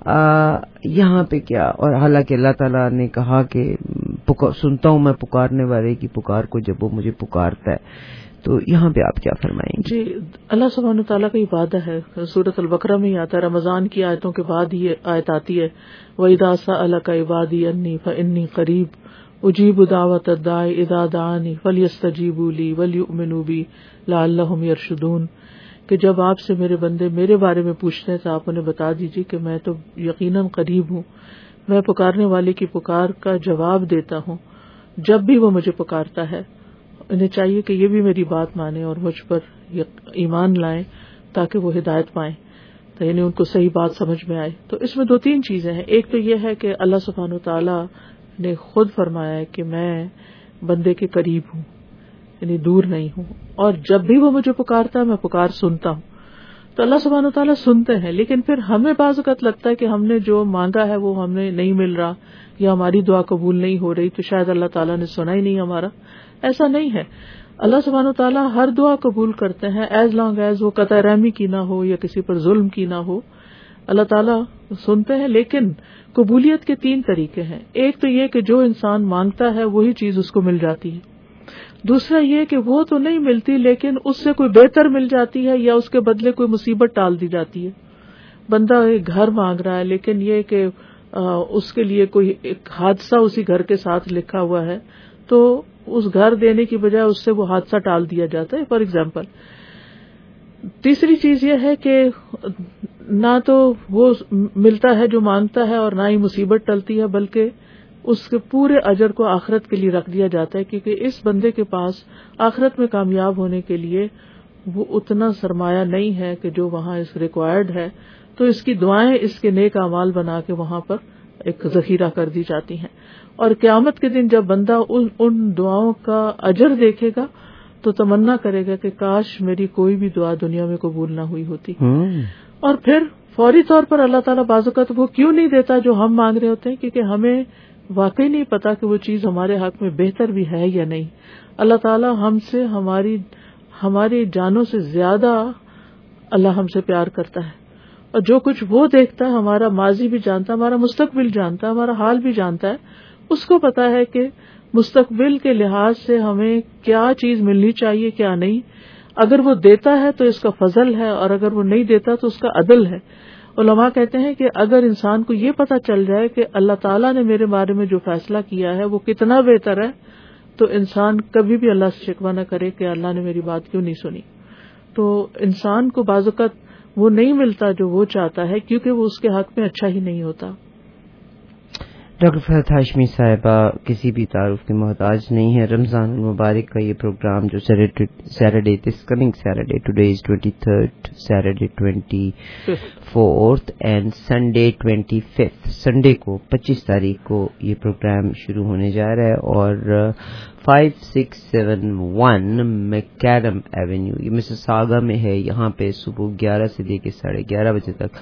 یہاں پہ کیا. اور حالانکہ اللہ تعالیٰ نے کہا کہ سنتا ہوں میں پکارنے والے کی پکار کو جب وہ مجھے پکارتا ہے. تو یہاں پہ آپ کیا فرمائیں گے؟ جی، اللہ سبحانہ تعالیٰ کا وعدہ ہے، سورۃ البقرہ میں ہی آتا ہے. رمضان کی آیتوں کے بعد یہ آیت آتی ہے وَإِذَا سَأَلَكَ عِبَادِي عَنِّي فَإِنِّي قَرِيبٌ أُجِيبُ دَعْوَةَ الدَّاعِ إِذَا دَعَانِ فَلْيَسْتَجِيبُوا لِي وَلْيُؤْمِنُوا بِي لَعَلَّهُمْ يَرْشُدُونَ. کہ جب آپ سے میرے بندے میرے بارے میں پوچھتے ہیں تو آپ انہیں بتا دیجیے کہ میں تو یقیناً قریب ہوں، میں پکارنے والے کی پکار کا جواب دیتا ہوں جب بھی وہ مجھے پکارتا ہے. انہیں چاہیے کہ یہ بھی میری بات مانیں اور مجھ پر ایمان لائیں تاکہ وہ ہدایت پائیں، تو یعنی ان کو صحیح بات سمجھ میں آئے. تو اس میں 2-3 چیزیں ہیں. ایک تو یہ ہے کہ اللہ سبحانہ تعالیٰ نے خود فرمایا ہے کہ میں بندے کے قریب ہوں، یعنی دور نہیں ہوں، اور جب بھی وہ مجھے پکارتا ہے میں پکار سنتا ہوں. تو اللہ سبحانہ تعالیٰ سنتے ہیں، لیکن پھر ہمیں بعض اوقات لگتا ہے کہ ہم نے جو مانگا ہے وہ ہمیں نہیں مل رہا یا ہماری دعا قبول نہیں ہو رہی، تو شاید اللہ تعالیٰ نے سنا ہی نہیں ہمارا. ایسا نہیں ہے. اللہ سبحانہ و تعالیٰ ہر دعا قبول کرتے ہیں ایز لانگ ایز وہ قطع رحمی کی نہ ہو یا کسی پر ظلم کی نہ ہو. اللہ تعالیٰ سنتے ہیں، لیکن قبولیت کے 3 طریقے ہیں. ایک تو یہ کہ جو انسان مانگتا ہے وہی چیز اس کو مل جاتی ہے. دوسرا یہ کہ وہ تو نہیں ملتی لیکن اس سے کوئی بہتر مل جاتی ہے یا اس کے بدلے کوئی مصیبت ٹال دی جاتی ہے. بندہ ایک گھر مانگ رہا ہے لیکن یہ کہ اس کے لیے کوئی ایک حادثہ اسی گھر کے ساتھ لکھا ہوا ہے تو اس گھر دینے کی بجائے اس سے وہ حادثہ ٹال دیا جاتا ہے فار ایگزامپل. تیسری چیز یہ ہے کہ نہ تو وہ ملتا ہے جو مانگتا ہے اور نہ ہی مصیبت ٹلتی ہے، بلکہ اس کے پورے اجر کو آخرت کے لیے رکھ دیا جاتا ہے، کیونکہ اس بندے کے پاس آخرت میں کامیاب ہونے کے لیے وہ اتنا سرمایہ نہیں ہے کہ جو وہاں اس ریکوائرڈ ہے، تو اس کی دعائیں اس کے نیک اعمال بنا کے وہاں پر ایک ذخیرہ کر دی جاتی ہیں. اور قیامت کے دن جب بندہ ان دعاؤں کا اجر دیکھے گا تو تمنا کرے گا کہ کاش میری کوئی بھی دعا دنیا میں قبول نہ ہوئی ہوتی. اور پھر فوری طور پر اللہ تعالیٰ بعض اوقات وہ کیوں نہیں دیتا جو ہم مانگ رہے ہوتے ہیں، کیونکہ ہمیں واقعی نہیں پتا کہ وہ چیز ہمارے حق میں بہتر بھی ہے یا نہیں. اللہ تعالیٰ ہم سے ہماری جانوں سے زیادہ اللہ ہم سے پیار کرتا ہے، اور جو کچھ وہ دیکھتا ہے، ہمارا ماضی بھی جانتا ہے، ہمارا مستقبل جانتا ہے، ہمارا حال بھی جانتا ہے. اس کو پتا ہے کہ مستقبل کے لحاظ سے ہمیں کیا چیز ملنی چاہیے کیا نہیں. اگر وہ دیتا ہے تو اس کا فضل ہے، اور اگر وہ نہیں دیتا تو اس کا عدل ہے. علماء کہتے ہیں کہ اگر انسان کو یہ پتا چل جائے کہ اللہ تعالیٰ نے میرے بارے میں جو فیصلہ کیا ہے وہ کتنا بہتر ہے، تو انسان کبھی بھی اللہ سے شکوہ نہ کرے کہ اللہ نے میری بات کیوں نہیں سنی. تو انسان کو بعض اوقات وہ نہیں ملتا جو وہ چاہتا ہے، کیونکہ وہ اس کے حق میں اچھا ہی نہیں ہوتا. ڈاکٹر فرحت ہاشمی صاحبہ کسی بھی تعارف کی محتاج نہیں ہے. رمضان المبارک کا یہ پروگرام جو Saturday this coming Saturday today is 23rd Saturday 24th and Sunday 25th Sunday کو 25 تاریخ کو یہ پروگرام شروع ہونے جا رہا ہے، اور 5671 میکیڈم ایونیو یہ مسیساگا میں ہے. یہاں پہ صبح 11 سے لے کے 11:30 بجے تک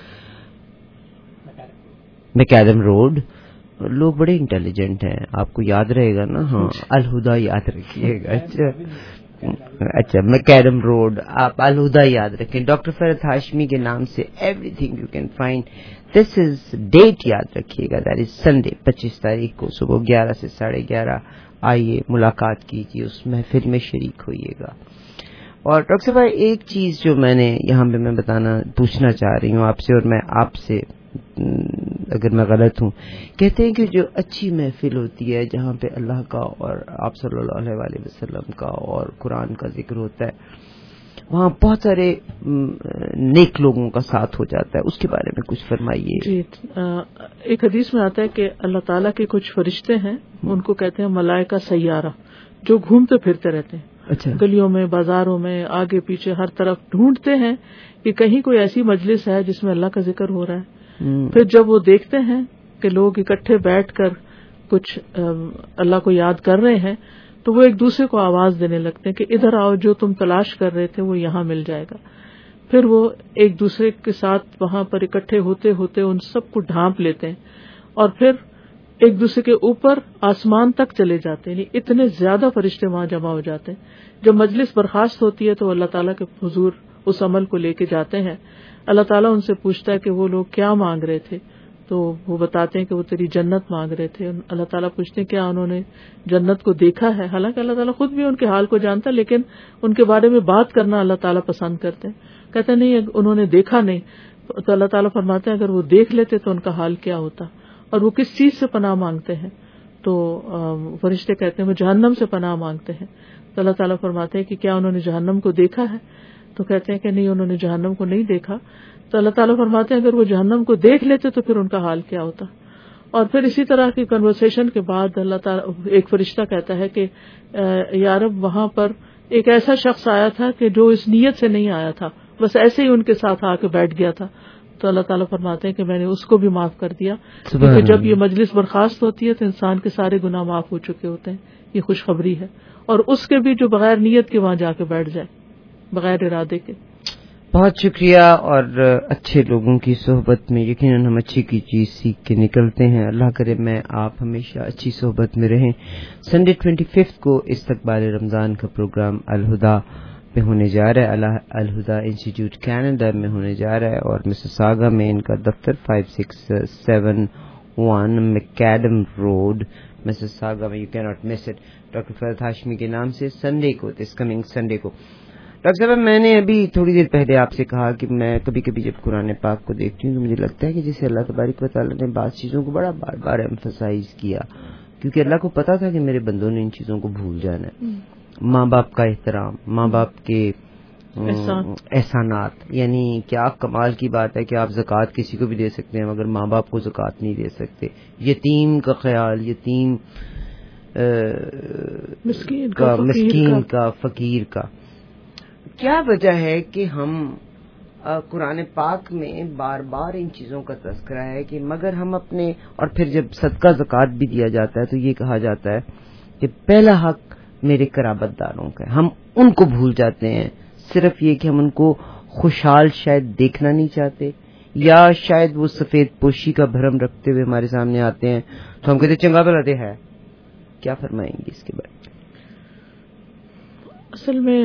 میکیڈم روڈ. لوگ بڑے انٹیلیجنٹ ہیں، آپ کو یاد رہے گا نا. ہاں، الہدا یاد رکھیے گا. اچھا میکیڈم روڈ آپ الہدا یاد رکھیں. ڈاکٹر فرحت ہاشمی کے نام سے everything you can find. This is date یاد رکھیے گا، دیٹ از سنڈے 25 تاریخ کو صبح 11 سے 11:30. آئیے ملاقات کیجیے، اس محفل میں شریک ہوئیے گا. اور ڈاکٹر صاحب ایک چیز جو میں نے یہاں پہ پوچھنا چاہ رہی ہوں آپ سے، اور میں آپ سے اگر میں غلط ہوں، کہتے ہیں کہ جو اچھی محفل ہوتی ہے جہاں پہ اللہ کا اور آپ صلی اللہ علیہ وآلہ وسلم کا اور قرآن کا ذکر ہوتا ہے، وہاں بہت سارے نیک لوگوں کا ساتھ ہو جاتا ہے. اس کے بارے میں کچھ فرمائیے. جی، ایک حدیث میں آتا ہے کہ اللہ تعالیٰ کے کچھ فرشتے ہیں، ان کو کہتے ہیں ملائکہ سیارہ، جو گھومتے پھرتے رہتے ہیں. اچھا. گلیوں میں، بازاروں میں، آگے پیچھے ہر طرف ڈھونڈتے ہیں کہ کہیں کوئی ایسی مجلس ہے جس میں اللہ کا ذکر ہو رہا ہے. پھر جب وہ دیکھتے ہیں کہ لوگ اکٹھے بیٹھ کر کچھ اللہ کو یاد کر رہے ہیں، تو وہ ایک دوسرے کو آواز دینے لگتے ہیں کہ ادھر آؤ، جو تم تلاش کر رہے تھے وہ یہاں مل جائے گا. پھر وہ ایک دوسرے کے ساتھ وہاں پر اکٹھے ہوتے ہوتے ان سب کو ڈھانپ لیتے ہیں، اور پھر ایک دوسرے کے اوپر آسمان تک چلے جاتے ہیں. اتنے زیادہ فرشتے وہاں جمع ہو جاتے ہیں. جب مجلس برخاست ہوتی ہے تو اللہ تعالیٰ کے حضور اس عمل کو لے کے جاتے ہیں. اللہ تعالیٰ ان سے پوچھتا ہے کہ وہ لوگ کیا مانگ رہے تھے، تو وہ بتاتے ہیں کہ وہ تیری جنت مانگ رہے تھے. اللہ تعالیٰ پوچھتے ہیں کیا انہوں نے جنت کو دیکھا ہے؟ حالانکہ اللہ تعالیٰ خود بھی ان کے حال کو جانتا ہے، لیکن ان کے بارے میں بات کرنا اللہ تعالیٰ پسند کرتے ہیں. کہتے ہیں نہیں، انہوں نے دیکھا نہیں. تو اللہ تعالیٰ فرماتے ہیں اگر وہ دیکھ لیتے تو ان کا حال کیا ہوتا، اور وہ کس چیز سے پناہ مانگتے ہیں. تو فرشتے کہتے ہیں وہ جہنم سے پناہ مانگتے ہیں. تو اللہ تعالیٰ فرماتے ہیں کہ کیا انہوں نے جہنم کو دیکھا ہے؟ تو کہتے ہیں کہ نہیں، انہوں نے جہنم کو نہیں دیکھا. تو اللہ تعالیٰ فرماتے ہیں اگر وہ جہنم کو دیکھ لیتے تو پھر ان کا حال کیا ہوتا. اور پھر اسی طرح کی کنورسیشن کے بعد اللہ تعالیٰ ایک فرشتہ کہتا ہے کہ یا رب وہاں پر ایک ایسا شخص آیا تھا کہ جو اس نیت سے نہیں آیا تھا، بس ایسے ہی ان کے ساتھ آ کے بیٹھ گیا تھا. تو اللہ تعالیٰ فرماتے ہیں کہ میں نے اس کو بھی معاف کر دیا، کیونکہ جب یہ مجلس برخاست ہوتی ہے تو انسان کے سارے گناہ معاف ہو چکے ہوتے ہیں. یہ خوشخبری ہے. اور اس کے بھی جو بغیر نیت کے وہاں جا کے بیٹھ جائے، بغیر ارادے کے. بہت شکریہ. اور اچھے لوگوں کی صحبت میں یقیناً ہم اچھی کی چیز سیکھ کے نکلتے ہیں. اللہ کرے میں آپ ہمیشہ اچھی صحبت میں رہیں. سنڈے 25 کو استقبال رمضان کا پروگرام الہدا میں ہونے جا رہا ہے، الہدا انسٹیٹیوٹ کینیڈا میں ہونے جا رہا ہے، اور مسیساگا میں ان کا دفتر 5671 میکیڈم روڈ مسیساگا میں. You can not miss it. Doctor Farhat Hashmi کے نام سے سنڈے کو، دس کمنگ سنڈے کو. ڈاکٹر صاحب میں نے ابھی تھوڑی دیر پہلے آپ سے کہا کہ میں کبھی کبھی جب قرآن پاک کو دیکھتی ہوں تو مجھے لگتا ہے کہ جسے اللہ تبارک و تعالیٰ نے بعض چیزوں کو بڑا بار بار ایمفسائز کیا، کیونکہ اللہ کو پتا تھا کہ میرے بندوں نے ان چیزوں کو بھول جانا ہے. ماں باپ کا احترام، ماں باپ کے احسانات. یعنی کیا کمال کی بات ہے کہ آپ زکوٰۃ کسی کو بھی دے سکتے ہیں مگر ماں باپ کو زکوٰۃ نہیں دے سکتے. یتیم کا خیال, یتیم مسکین کا, فقیر کا. کیا وجہ ہے کہ ہم قرآن پاک میں بار بار ان چیزوں کا تذکرہ ہے کہ مگر ہم اپنے, اور پھر جب صدقہ زکوٰۃ بھی دیا جاتا ہے تو یہ کہا جاتا ہے کہ پہلا حق میرے قرابت داروں کا ہے. ہم ان کو بھول جاتے ہیں, صرف یہ کہ ہم ان کو خوشحال شاید دیکھنا نہیں چاہتے, یا شاید وہ سفید پوشی کا بھرم رکھتے ہوئے ہمارے سامنے آتے ہیں تو ہم کہتے چنگا بھلا دے ہے. کیا فرمائیں گے اس کے بارے میں؟ اصل میں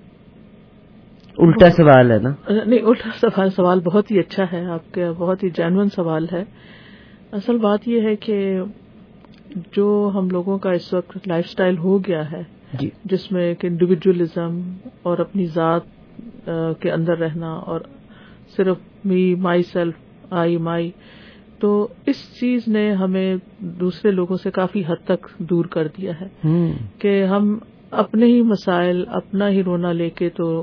الٹا سوال ہے نا؟ نہیں, الٹا سوال بہت ہی اچھا ہے آپ کا, بہت ہی جینوئن سوال ہے. اصل بات یہ ہے کہ جو ہم لوگوں کا اس وقت لائف سٹائل ہو گیا ہے جس میں ایک انڈیویجولزم اور اپنی ذات کے اندر رہنا اور صرف می, مائی سیلف, آئی, مائی, تو اس چیز نے ہمیں دوسرے لوگوں سے کافی حد تک دور کر دیا ہے کہ ہم اپنے ہی مسائل, اپنا ہی رونا لے کے تو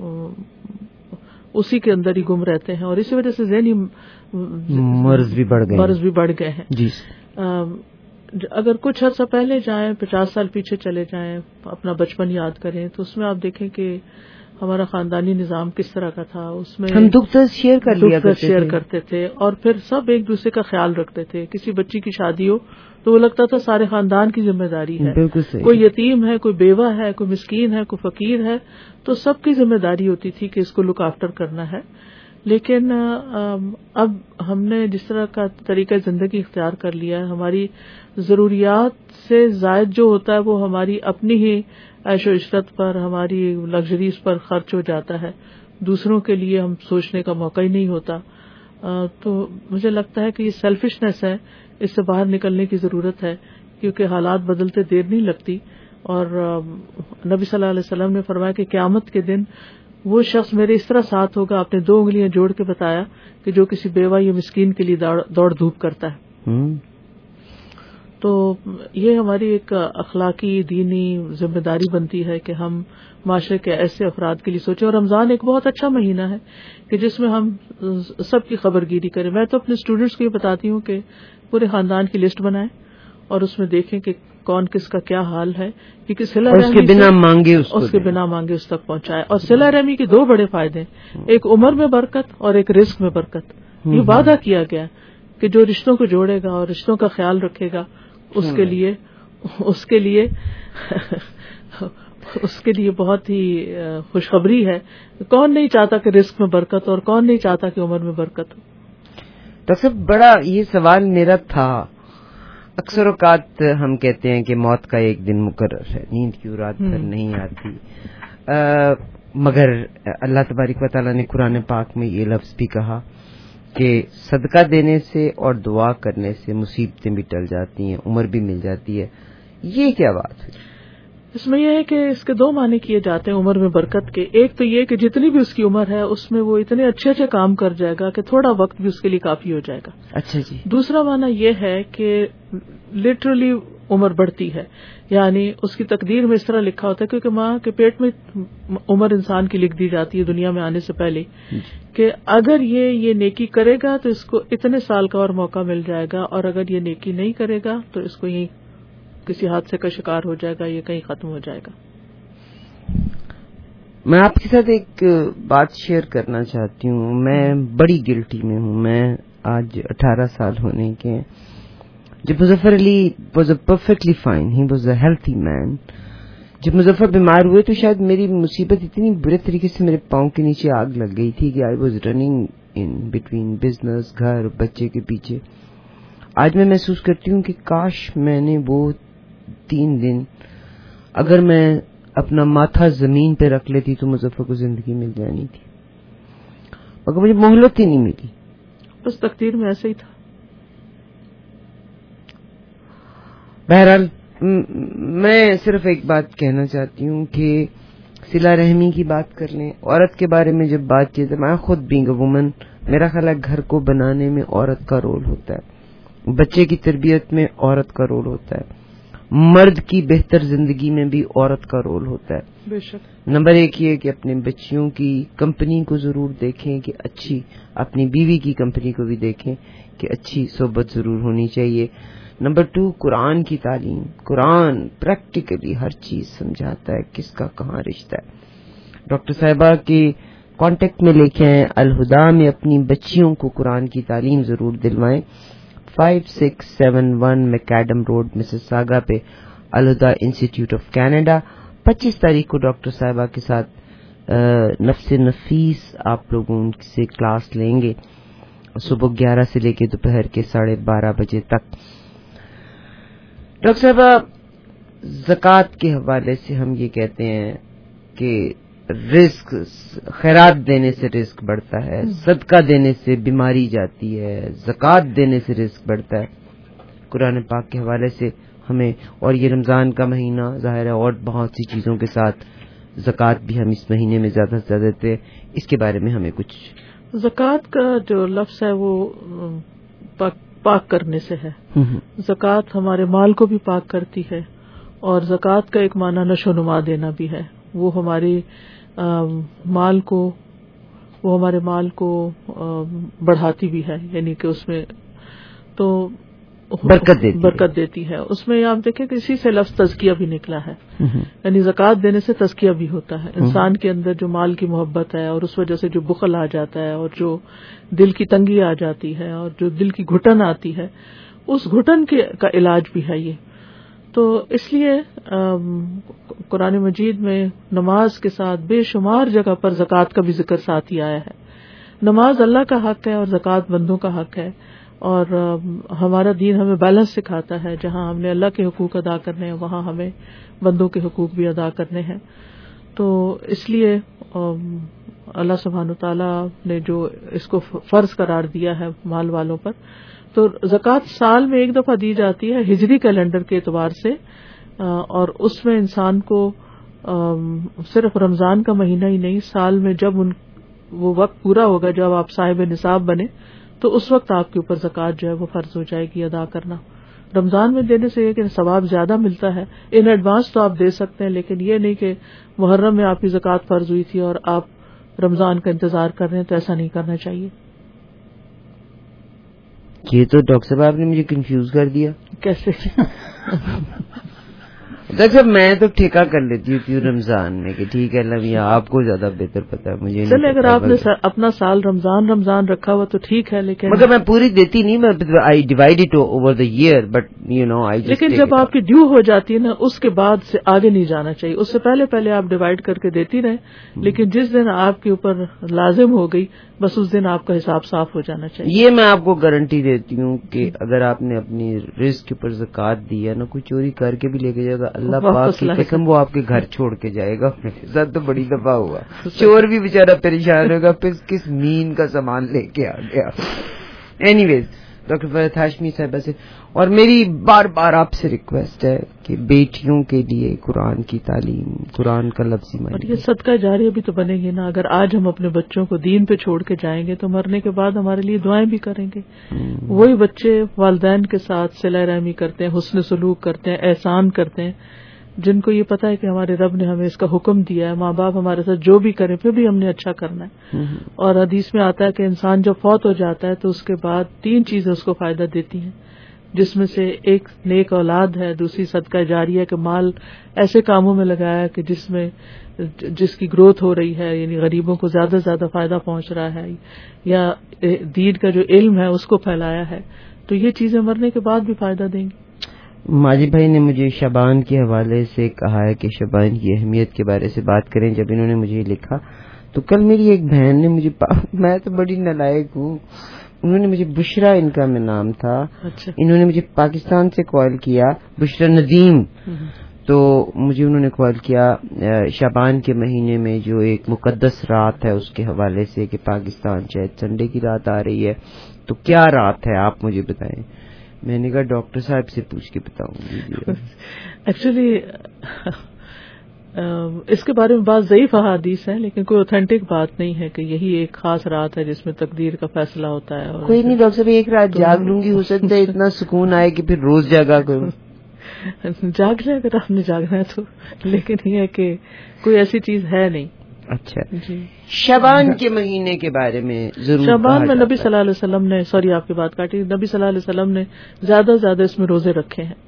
اسی کے اندر ہی گم رہتے ہیں, اور اسی وجہ سے ذہنی مرض بھی بڑھ گئے ہیں. جی, اگر کچھ عرصہ پہلے جائیں, 50 سال پیچھے چلے جائیں, اپنا بچپن یاد کریں تو اس میں آپ دیکھیں کہ ہمارا خاندانی نظام کس طرح کا تھا. اس میں ہم دکھ شیئر کرتے تھے اور پھر سب ایک دوسرے کا خیال رکھتے تھے. کسی بچی کی شادی ہو تو وہ لگتا تھا سارے خاندان کی ذمہ داری ہے. کوئی یتیم ہے, کوئی بیوہ ہے, کوئی مسکین ہے, کوئی فقیر ہے, تو سب کی ذمہ داری ہوتی تھی کہ اس کو لک آفٹر کرنا ہے. لیکن اب ہم نے جس طرح کا طریقہ زندگی اختیار کر لیا ہے, ہماری ضروریات سے زائد جو ہوتا ہے وہ ہماری اپنی ہی عیش و عشرت پر, ہماری لگژریز پر خرچ ہو جاتا ہے. دوسروں کے لیے ہم سوچنے کا موقع ہی نہیں ہوتا. تو مجھے لگتا ہے کہ یہ سیلفشنس ہے, اس سے باہر نکلنے کی ضرورت ہے کیونکہ حالات بدلتے دیر نہیں لگتی. اور نبی صلی اللہ علیہ وسلم نے فرمایا کہ قیامت کے دن وہ شخص میرے اس طرح ساتھ ہوگا, آپ نے 2 انگلیاں جوڑ کے بتایا, کہ جو کسی بیوہ یا مسکین کے لیے دوڑ دھوپ کرتا ہے. تو یہ ہماری ایک اخلاقی دینی ذمہ داری بنتی ہے کہ ہم معاشرے کے ایسے افراد کے لیے سوچیں. اور رمضان ایک بہت اچھا مہینہ ہے کہ جس میں ہم سب کی خبر گیری کریں. میں تو اپنے اسٹوڈینٹس کو یہ بتاتی ہوں کہ پورے خاندان کی لسٹ بنائیں اور اس میں دیکھیں کہ کون کس کا کیا حال ہے, کیونکہ صلہ رحمی اس کے بنا مانگے اس تک پہنچائے. اور صلہ رحمی کے 2 بڑے فائدے ہیں, ایک عمر میں برکت اور ایک رزق میں برکت. یہ وعدہ کیا گیا کہ جو رشتوں کو جوڑے گا اور رشتوں کا خیال رکھے گا اس کے لیے بہت ہی خوشخبری ہے. کون نہیں چاہتا کہ رزق میں برکت, اور کون نہیں چاہتا کہ عمر میں برکت ہو. تو سب بڑا یہ سوال میرا تھا. اکثر اوقات ہم کہتے ہیں کہ موت کا ایک دن مقرر ہے, نیند کی رات بھر نہیں آتی, مگر اللہ تبارک و تعالیٰ نے قرآن پاک میں یہ لفظ بھی کہا کہ صدقہ دینے سے اور دعا کرنے سے مصیبتیں بھی ٹل جاتی ہیں, عمر بھی مل جاتی ہے. یہ کیا بات ہے؟ اس میں یہ ہے کہ اس کے 2 معنی کیے جاتے ہیں عمر میں برکت کے. ایک تو یہ کہ جتنی بھی اس کی عمر ہے اس میں وہ اتنے اچھے اچھے کام کر جائے گا کہ تھوڑا وقت بھی اس کے لیے کافی ہو جائے گا. اچھا جی. دوسرا معنی یہ ہے کہ لٹرلی عمر بڑھتی ہے, یعنی اس کی تقدیر میں اس طرح لکھا ہوتا ہے, کیونکہ ماں کے پیٹ میں عمر انسان کی لکھ دی جاتی ہے دنیا میں آنے سے پہلے, کہ اگر یہ نیکی کرے گا تو اس کو اتنے سال کا اور موقع مل جائے گا, اور اگر یہ نیکی نہیں کرے گا تو اس کو یہیں کسی حادثے کا شکار ہو جائے گا, یہ کہیں ختم ہو جائے گا. میں آپ کے ساتھ ایک بات شیئر کرنا چاہتی ہوں. میں بڑی گلٹی میں ہوں. میں آج 18 سال ہونے کے. جب Muzaffar Ali was a perfectly fine, he was a healthy man. جب مظفر بیمار ہوئے تو شاید میری مصیبت اتنی برے طریقے سے میرے پاؤں کے نیچے آگ لگ گئی تھی کہ I was running in between business, گھر, بچے کے پیچھے. آج میں محسوس کرتی ہوں کہ کاش میں نے وہ 3 دن اگر میں اپنا ماتھا زمین پہ رکھ لیتی تو مظفر کو زندگی مل جانی تھی, مگر مجھے مہلت ہی نہیں ملی. بس تقدیر میں ایسے ہی تھا. بہرحال میں صرف ایک بات کہنا چاہتی ہوں کہ صلہ رحمی کی بات کر لیں. عورت کے بارے میں جب بات چیت ہے, میں خود بینگ اے وومن, میرا خیال ہے گھر کو بنانے میں عورت کا رول ہوتا ہے, بچے کی تربیت میں عورت کا رول ہوتا ہے, مرد کی بہتر زندگی میں بھی عورت کا رول ہوتا ہے. بے شک. نمبر 1 یہ کہ اپنے بچیوں کی کمپنی کو ضرور دیکھیں کہ اچھی، اپنی بیوی کی کمپنی کو بھی دیکھیں کہ اچھی صحبت ضرور ہونی چاہیے. نمبر 2 قرآن کی تعلیم. قرآن پریکٹیکلی ہر چیز سمجھاتا ہے کس کا کہاں رشتہ ہے. ڈاکٹر صاحبہ کے کانٹیکٹ میں لے کے آئیں، الہدا میں اپنی بچیوں کو قرآن کی تعلیم ضرور دلوائیں. 5671 میکیڈم روڈ مسیساگا پہ الہدا انسٹیٹیوٹ آف کینیڈا. 25 تاریخ کو ڈاکٹر صاحبہ کے ساتھ نفس نفیس آپ لوگوں سے کلاس لیں گے، صبح 11 سے لے کے دوپہر کے 12:30 بجے تک. ڈاکٹر صاحبہ زکوٰۃ کے حوالے سے ہم یہ کہتے ہیں کہ رزق، خیرات دینے سے رزق بڑھتا ہے، صدقہ دینے سے بیماری جاتی ہے، زکوٰۃ دینے سے رزق بڑھتا ہے. قرآن پاک کے حوالے سے ہمیں، اور یہ رمضان کا مہینہ ظاہر ہے اور بہت سی چیزوں کے ساتھ زکوٰۃ بھی ہم اس مہینے میں زیادہ سے زیادہ دیتے ہیں، اس کے بارے میں ہمیں کچھ. زکوٰۃ کا جو لفظ ہے وہ پاک کرنے سے ہے. زکوٰۃ ہمارے مال کو بھی پاک کرتی ہے، اور زکوٰۃ کا ایک معنی نشو و نما دینا بھی ہے. وہ ہمارے مال کو بڑھاتی بھی ہے، یعنی کہ اس میں تو برکت دیتی ہے. اس میں آپ دیکھیں کہ اسی سے لفظ تزکیہ بھی نکلا ہے، یعنی زکوٰۃ دینے سے تزکیہ بھی ہوتا ہے. انسان کے اندر جو مال کی محبت ہے اور اس وجہ سے جو بخل آ جاتا ہے اور جو دل کی تنگی آ جاتی ہے اور جو دل کی گھٹن آتی ہے، اس گھٹن کا علاج بھی ہے یہ. تو اس لیے قرآن مجید میں نماز کے ساتھ بے شمار جگہ پر زکوٰۃ کا بھی ذکر ساتھ ہی آیا ہے. نماز اللہ کا حق ہے اور زکوٰۃ بندوں کا حق ہے، اور ہمارا دین ہمیں بیلنس سکھاتا ہے. جہاں ہم نے اللہ کے حقوق ادا کرنے ہیں وہاں ہمیں بندوں کے حقوق بھی ادا کرنے ہیں. تو اس لیے اللہ سبحانہ وتعالیٰ نے جو اس کو فرض قرار دیا ہے مال والوں پر، تو زکوٰۃ سال میں ایک دفعہ دی جاتی ہے ہجری کیلنڈر کے اعتبار سے، اور اس میں انسان کو صرف رمضان کا مہینہ ہی نہیں، سال میں جب وہ وقت پورا ہوگا جب آپ صاحب نصاب بنے تو اس وقت آپ کے اوپر زکوٰۃ جو ہے وہ فرض ہو جائے گی ادا کرنا. رمضان میں دینے سے یہ کہ ثواب زیادہ ملتا ہے. ان ایڈوانس تو آپ دے سکتے ہیں، لیکن یہ نہیں کہ محرم میں آپ کی زکوٰۃ فرض ہوئی تھی اور آپ رمضان کا انتظار کر رہے ہیں، تو ایسا نہیں کرنا چاہیے. یہ تو ڈاکٹر صاحب آپ نے مجھے کنفیوز کر دیا. کیسے؟ ڈاکٹر صاحب میں تو ٹھیکہ کر لیتی ہوں رمضان میں کہ ٹھیک ہے اللہ آپ کو زیادہ بہتر پتا ہے مجھے. چلے اگر آپ نے اپنا سال رمضان رکھا ہوا تو ٹھیک ہے، لیکن مگر میں پوری دیتی نہیں، میں I divide it over the year, but you know I. لیکن جب آپ کی ڈیو ہو جاتی ہے نا، اس کے بعد سے آگے نہیں جانا چاہیے. اس سے پہلے آپ ڈیوائڈ کر کے دیتی رہیں، لیکن جس دن آپ کے اوپر لازم ہو گئی بس اس دن آپ کا حساب صاف ہو جانا چاہیے. یہ میں آپ کو گارنٹی دیتی ہوں کہ اگر آپ نے اپنی رزق کے اوپر زکوٰۃ دی ہے نا، کوئی چوری کر کے بھی لے کے جائے گا، اللہ پاک کی قسم وہ آپ کے گھر چھوڑ کے جائے گا. میرے ساتھ تو بڑی دفعہ ہوا، چور بھی بےچارا پریشان ہوگا پھر کس مین کا سامان لے کے آ گیا. Anyways doctor Farhat Hashmi صاحبہ سے، اور میری بار بار آپ سے ریکویسٹ ہے کہ بیٹیوں کے لیے قرآن کی تعلیم، قرآن کا لفظی معنی، اور یہ صدقہ جاریہ بھی تو بنے گی نا. اگر آج ہم اپنے بچوں کو دین پہ چھوڑ کے جائیں گے تو مرنے کے بعد ہمارے لیے دعائیں بھی کریں گے. وہی بچے والدین کے ساتھ صلہ رحمی کرتے ہیں، حسن سلوک کرتے ہیں، احسان کرتے ہیں، جن کو یہ پتا ہے کہ ہمارے رب نے ہمیں اس کا حکم دیا ہے. ماں باپ ہمارے ساتھ جو بھی کریں پھر بھی ہم نے اچھا کرنا ہے. اور حدیث میں آتا ہے کہ انسان جب فوت ہو جاتا ہے تو اس کے بعد 3 چیزیں اس کو فائدہ دیتی ہیں، جس میں سے ایک نیک اولاد ہے، دوسری صدقہ جاریہ کہ مال ایسے کاموں میں لگایا کہ جس کی گروتھ ہو رہی ہے، یعنی غریبوں کو زیادہ سے زیادہ فائدہ پہنچ رہا ہے، یا دین کا جو علم ہے اس کو پھیلایا ہے. تو یہ چیزیں مرنے کے بعد بھی فائدہ دیں گی. ماجد بھائی نے مجھے شعبان کے حوالے سے کہا ہے کہ شعبان کی اہمیت کے بارے سے بات کریں. جب انہوں نے مجھے لکھا تو کل میری ایک بہن نے مجھے میں تو بڑی نالائق ہوں، انہوں نے مجھے بشرا، ان کا میں نام تھا، انہوں نے مجھے پاکستان سے کال کیا، بشرا ندیم. تو مجھے انہوں نے کال کیا شعبان کے مہینے میں جو ایک مقدس رات ہے اس کے حوالے سے کہ پاکستان شاید سنڈے کی رات آ رہی ہے، تو کیا رات ہے آپ مجھے بتائیں. میں نے کہا ڈاکٹر صاحب سے پوچھ کے بتاؤں گی. ایکچولی اس کے بارے میں بات ضعیف احادیث ہے، لیکن کوئی اوتھینٹک بات نہیں ہے کہ یہی ایک خاص رات ہے جس میں تقدیر کا فیصلہ ہوتا ہے. کوئی نہیں ڈاکٹر صاحب، ایک رات جاگ لوں گی، ہو سکتا ہے اتنا سکون آئے کہ پھر روز جاگا کروں. جاگ لیں اگر آپ نے جاگنا ہے تو، لیکن یہ ہے کہ کوئی ایسی چیز ہے نہیں. اچھا جی. شعبان کے مہینے کے بارے میں ضرور. شعبان میں نبی صلی اللہ علیہ وسلم نے، سوری آپ کی بات کاٹی، نبی صلی اللہ علیہ وسلم نے زیادہ سے زیادہ اس میں روزے رکھے ہیں.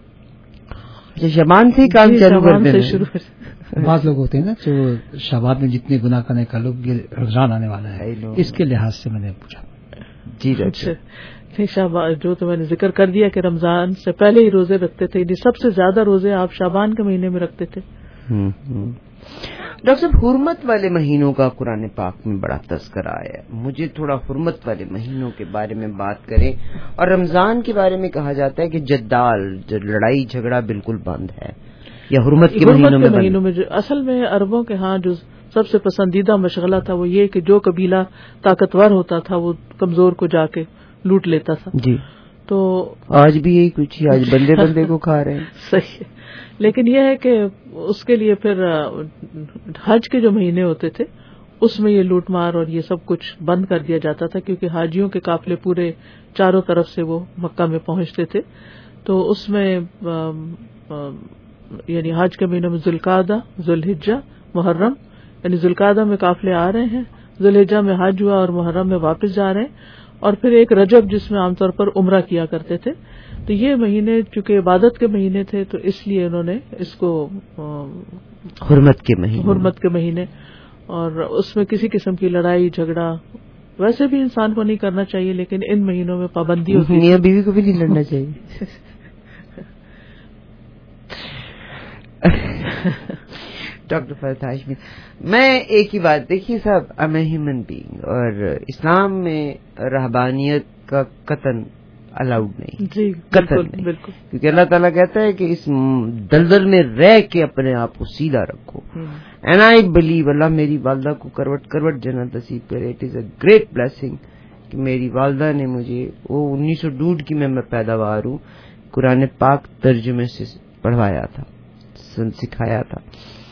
شعبان سے کام چالو کر دینا. بعض لوگ ہوتے ہیں نا جو شعبان میں جتنے گناہ کرنے کا لوگ، یہ رمضان آنے والا ہے اس کے لحاظ سے میں نے پوچھا. جی ڈاکٹر. شعبان جو تو میں نے ذکر کر دیا کہ رمضان سے پہلے ہی روزے رکھتے تھے، سب سے زیادہ روزے آپ شعبان کے مہینے میں رکھتے تھے. ڈاکٹر صاحب، حرمت والے مہینوں کا قرآن پاک میں بڑا تذکرہ آیا ہے. مجھے تھوڑا حرمت والے مہینوں کے بارے میں بات کریں. اور رمضان کے بارے میں کہا جاتا ہے کہ جدال، لڑائی جھگڑا بالکل بند ہے، یا حرمت کے مہینوں میں جو اصل میں عربوں کے ہاں جو سب سے پسندیدہ مشغلہ تھا وہ یہ کہ جو قبیلہ طاقتور ہوتا تھا وہ کمزور کو جا کے لوٹ لیتا تھا. جی. تو آج بھی یہی کچھ ہی، آج بندے بندے کو کھا رہے ہیں. صحیح ہے. لیکن یہ ہے کہ اس کے لیے پھر حج کے جو مہینے ہوتے تھے اس میں یہ لوٹ مار اور یہ سب کچھ بند کر دیا جاتا تھا، کیونکہ حاجیوں کے قافلے پورے چاروں طرف سے وہ مکہ میں پہنچتے تھے. تو اس میں یعنی حج کے مہینوں میں ذوالقعدہ، ذوالحجہ، محرم، یعنی ذوالقعدہ میں قافلے آ رہے ہیں، ذوالحجہ میں حج ہوا اور محرم میں واپس جا رہے ہیں، اور پھر ایک رجب جس میں عام طور پر عمرہ کیا کرتے تھے. تو یہ مہینے چونکہ عبادت کے مہینے تھے تو اس لیے انہوں نے اس کو حرمت کے مہینے، اور اس میں کسی قسم کی لڑائی جھگڑا ویسے بھی انسان کو نہیں کرنا چاہیے، لیکن ان مہینوں میں پابندی ہوتی ہے. میاں بیوی کو بھی نہیں لڑنا چاہیے. ڈاکٹر فرحت ہاشمی، میں ایک ہی بات، دیکھیے صاحب، ایم اے ہیومن بینگ، اور اسلام میں رہبانیت کا قطن الاؤڈ نہیں. جی قطن نہیں، کیونکہ اللہ تعالیٰ کہتا ہے کہ اس دلدل میں رہ کے اپنے آپ کو سیدھا رکھو. اینڈ آئی بلیو، اللہ میری والدہ کو کروٹ کروٹ جنت نصیب کرے. It is a great blessing کہ میری والدہ نے مجھے، وہ 1902 کی میں پیداوار ہوں، قرآن پاک ترجمے سے پڑھوایا تھا، سکھایا تھا.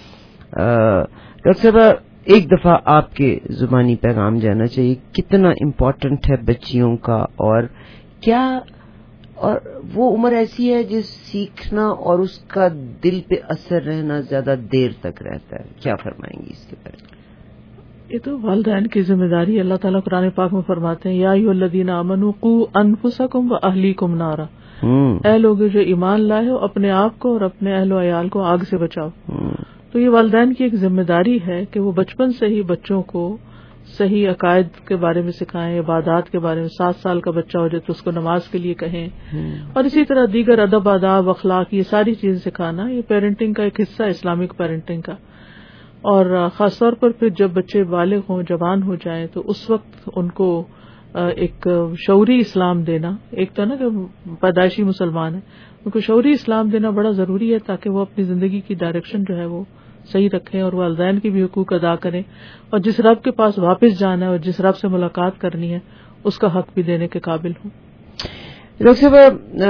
ڈاکٹر صاحب، ایک دفعہ آپ کے زبانی پیغام جانا چاہیے، کتنا امپورٹنٹ ہے بچیوں کا، اور کیا، اور وہ عمر ایسی ہے جس سیکھنا اور اس کا دل پہ اثر رہنا زیادہ دیر تک رہتا ہے. کیا فرمائیں گی اس کے بارے میں؟ یہ تو والدین کی ذمہ داری. اللہ تعالیٰ قرآن پاک میں فرماتے ہیں، یا ایھا الذین آمنوا قوا انفسکم واہلیکم نارا، اے لوگ جو ایمان لائے ہو، اپنے آپ کو اور اپنے اہل و عیال کو آگ سے بچاؤ. تو یہ والدین کی ایک ذمہ داری ہے کہ وہ بچپن سے ہی بچوں کو صحیح عقائد کے بارے میں سکھائیں، عبادات کے بارے میں. 7 سال کا بچہ ہو جائے تو اس کو نماز کے لیے کہیں، اور اسی طرح دیگر ادب، آداب، اخلاق، یہ ساری چیزیں سکھانا. یہ پیرنٹنگ کا ایک حصہ ہے، اسلامک پیرنٹنگ کا. اور خاص طور پر پھر جب بچے بالغ ہوں، جوان ہو جائیں، تو اس وقت ان کو ایک شعوری اسلام دینا، ایک تو نا کہ پیدائشی مسلمان ہے، ان کو شعوری اسلام دینا بڑا ضروری ہے، تاکہ وہ اپنی زندگی کی ڈائریکشن جو ہے وہ صحیح رکھیں، اور والدین کی بھی حقوق ادا کریں، اور جس رب کے پاس واپس جانا ہے اور جس رب سے ملاقات کرنی ہے اس کا حق بھی دینے کے قابل ہوں. ڈاکٹر صاحب،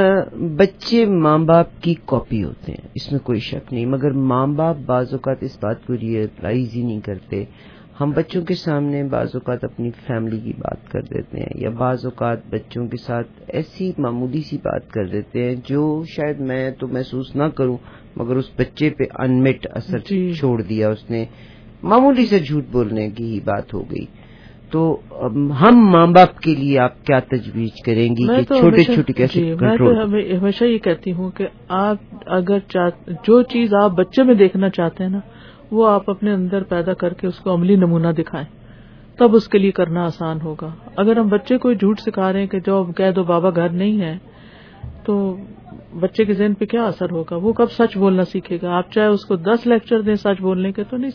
بچے ماں باپ کی کاپی ہوتے ہیں، اس میں کوئی شک نہیں، مگر ماں باپ بعض اوقات اس بات کو ریئلائز ہی نہیں کرتے. ہم بچوں کے سامنے بعض اوقات اپنی فیملی کی بات کر دیتے ہیں، یا بعض اوقات بچوں کے ساتھ ایسی معمولی سی بات کر دیتے ہیں جو شاید میں تو محسوس نہ کروں، مگر اس بچے پہ انمٹ اثر چھوڑ دیا. اس نے معمولی سے جھوٹ بولنے کی ہی بات ہو گئی. تو ہم ماں باپ کے لیے آپ کیا تجویز کریں گی کہ چھوٹے چھوٹے کیسے کنٹرول؟ میں تو ہمیشہ یہ کہتی ہوں کہ آپ اگر جو چیز آپ بچے میں دیکھنا چاہتے ہیں نا، وہ آپ اپنے اندر پیدا کر کے اس کو عملی نمونہ دکھائیں، تب اس کے لیے کرنا آسان ہوگا. اگر ہم بچے کو جھوٹ سکھا رہے ہیں کہ جو کہہ دو بابا گھر نہیں ہے، تو بچے کے ذہن پہ کیا اثر ہوگا؟ وہ کب سچ بولنا سیکھے گا؟ آپ چاہے اس کو 10 لیکچر دیں سچ بولنے کے، تو نہیں،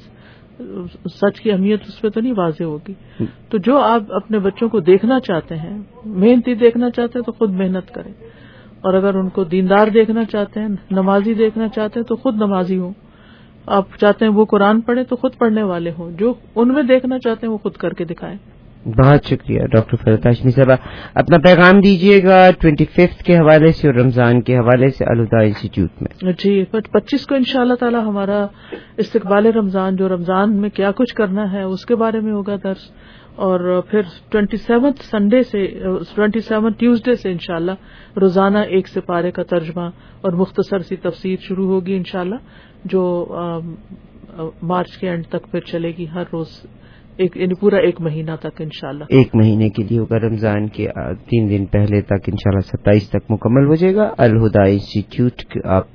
سچ کی اہمیت اس پہ تو نہیں واضح ہوگی. تو جو آپ اپنے بچوں کو دیکھنا چاہتے ہیں، محنتی دیکھنا چاہتے ہیں تو خود محنت کریں، اور اگر ان کو دیندار دیکھنا چاہتے ہیں، نمازی دیکھنا چاہتے ہیں تو خود نمازی ہوں. آپ چاہتے ہیں وہ قرآن پڑھیں تو خود پڑھنے والے ہوں. جو ان میں دیکھنا چاہتے ہیں وہ خود کر کے دکھائیں. بہت شکریہ ڈاکٹر فرحت ہاشمی صاحبہ. اپنا پیغام دیجیے گا 25 کے حوالے سے اور رمضان کے حوالے سے الہدیٰ انسٹیٹیوٹ میں. جی 25 کو انشاءاللہ تعالی ہمارا استقبال رمضان، جو رمضان میں کیا کچھ کرنا ہے اس کے بارے میں ہوگا درس، और फिर 27 ट्यूसडे से इंशाल्लाह रोजाना 1 सिपारे का तर्जमा और मुख्तसर सी तफसीर शुरू होगी इंशाल्लाह, जो मार्च के एंड तक फिर चलेगी हर रोज पूरा 1 महीना तक इंशाल्लाह। 1 महीने के लिए होगा, रमजान के 3 दिन पहले तक इंशाल्लाह 27 तक मुकम्मल हो जाएगा। अल हुदा इंस्टीट्यूट आप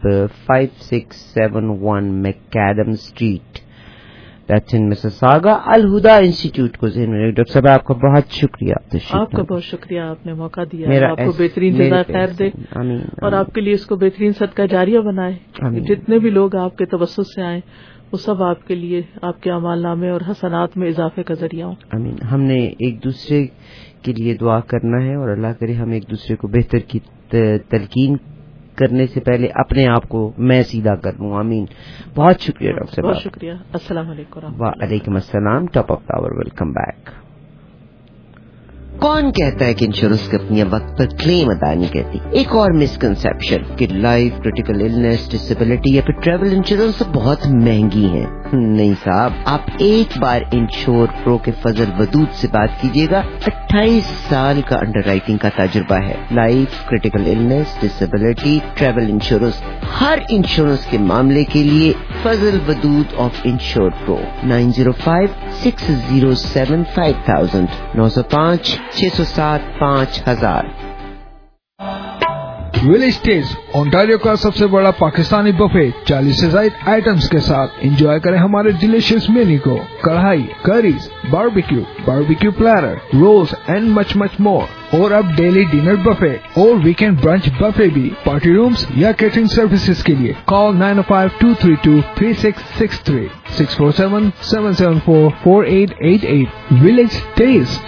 5671 Macadam street, that's in Mississauga, Al Huda institute को ज़हन में। डॉक्टर साहब आपका बहुत शुक्रिया। आपका बहुत शुक्रिया, आपने मौका दिया, आपको बेहतरीन जज़ाए खैर दे और आपके लिए इसको बेहतरीन सदका जारिया बनाए। जितने भी लोग आपके तवस्सुत से आए वो सब आपके लिए, आपके अमाल नामे और हसनात में इजाफे का जरिया हो। आमीन। हमने एक दूसरे के लिए दुआ करना है और अल्लाह करे हम एक दूसरे को बेहतर की तलकीन करने से पहले अपने आप को मैं सीधा कर लूं। आमीन। बहुत शुक्रिया डॉक्टर साहब, बहुत शुक्रिया। अस्सलाम वालेकुम। वालेकुम अस्सलाम। Top of tower, welcome back. कौन कहता है कि इंश्योरेंस कंपनियां वक्त पर क्लेम अदा नहीं करती? एक और मिसकंसेप्शन कि लाइफ, क्रिटिकल इलनेस, डिसेबिलिटी या फिर ट्रैवल इंश्योरेंस बहुत महंगी है। नहीं साहब, आप एक बार इंश्योर प्रो के फजल वदूद से बात कीजिएगा। 28 साल का अंडरराइटिंग का तजुर्बा है। Life, critical illness, disability, travel insurance, हर इंश्योरेंस के मामले के लिए Fazal Wadood of insure pro 905-607-5000 905-607-5000। Village taste, Ontario का सबसे बड़ा पाकिस्तानी बफे 40 से ज्यादा आइटम्स के साथ एंजॉय करें हमारे डिलीशियस मेन्यू को। Kadhai, curries, barbecue platter, rolls and much more. और अब डेली डिनर बफे और वीकेंड ब्रंच बफे भी। पार्टी रूम्स या केटरिंग सर्विसेज के लिए कॉल 905-232-3663 647-774-4888। Village test.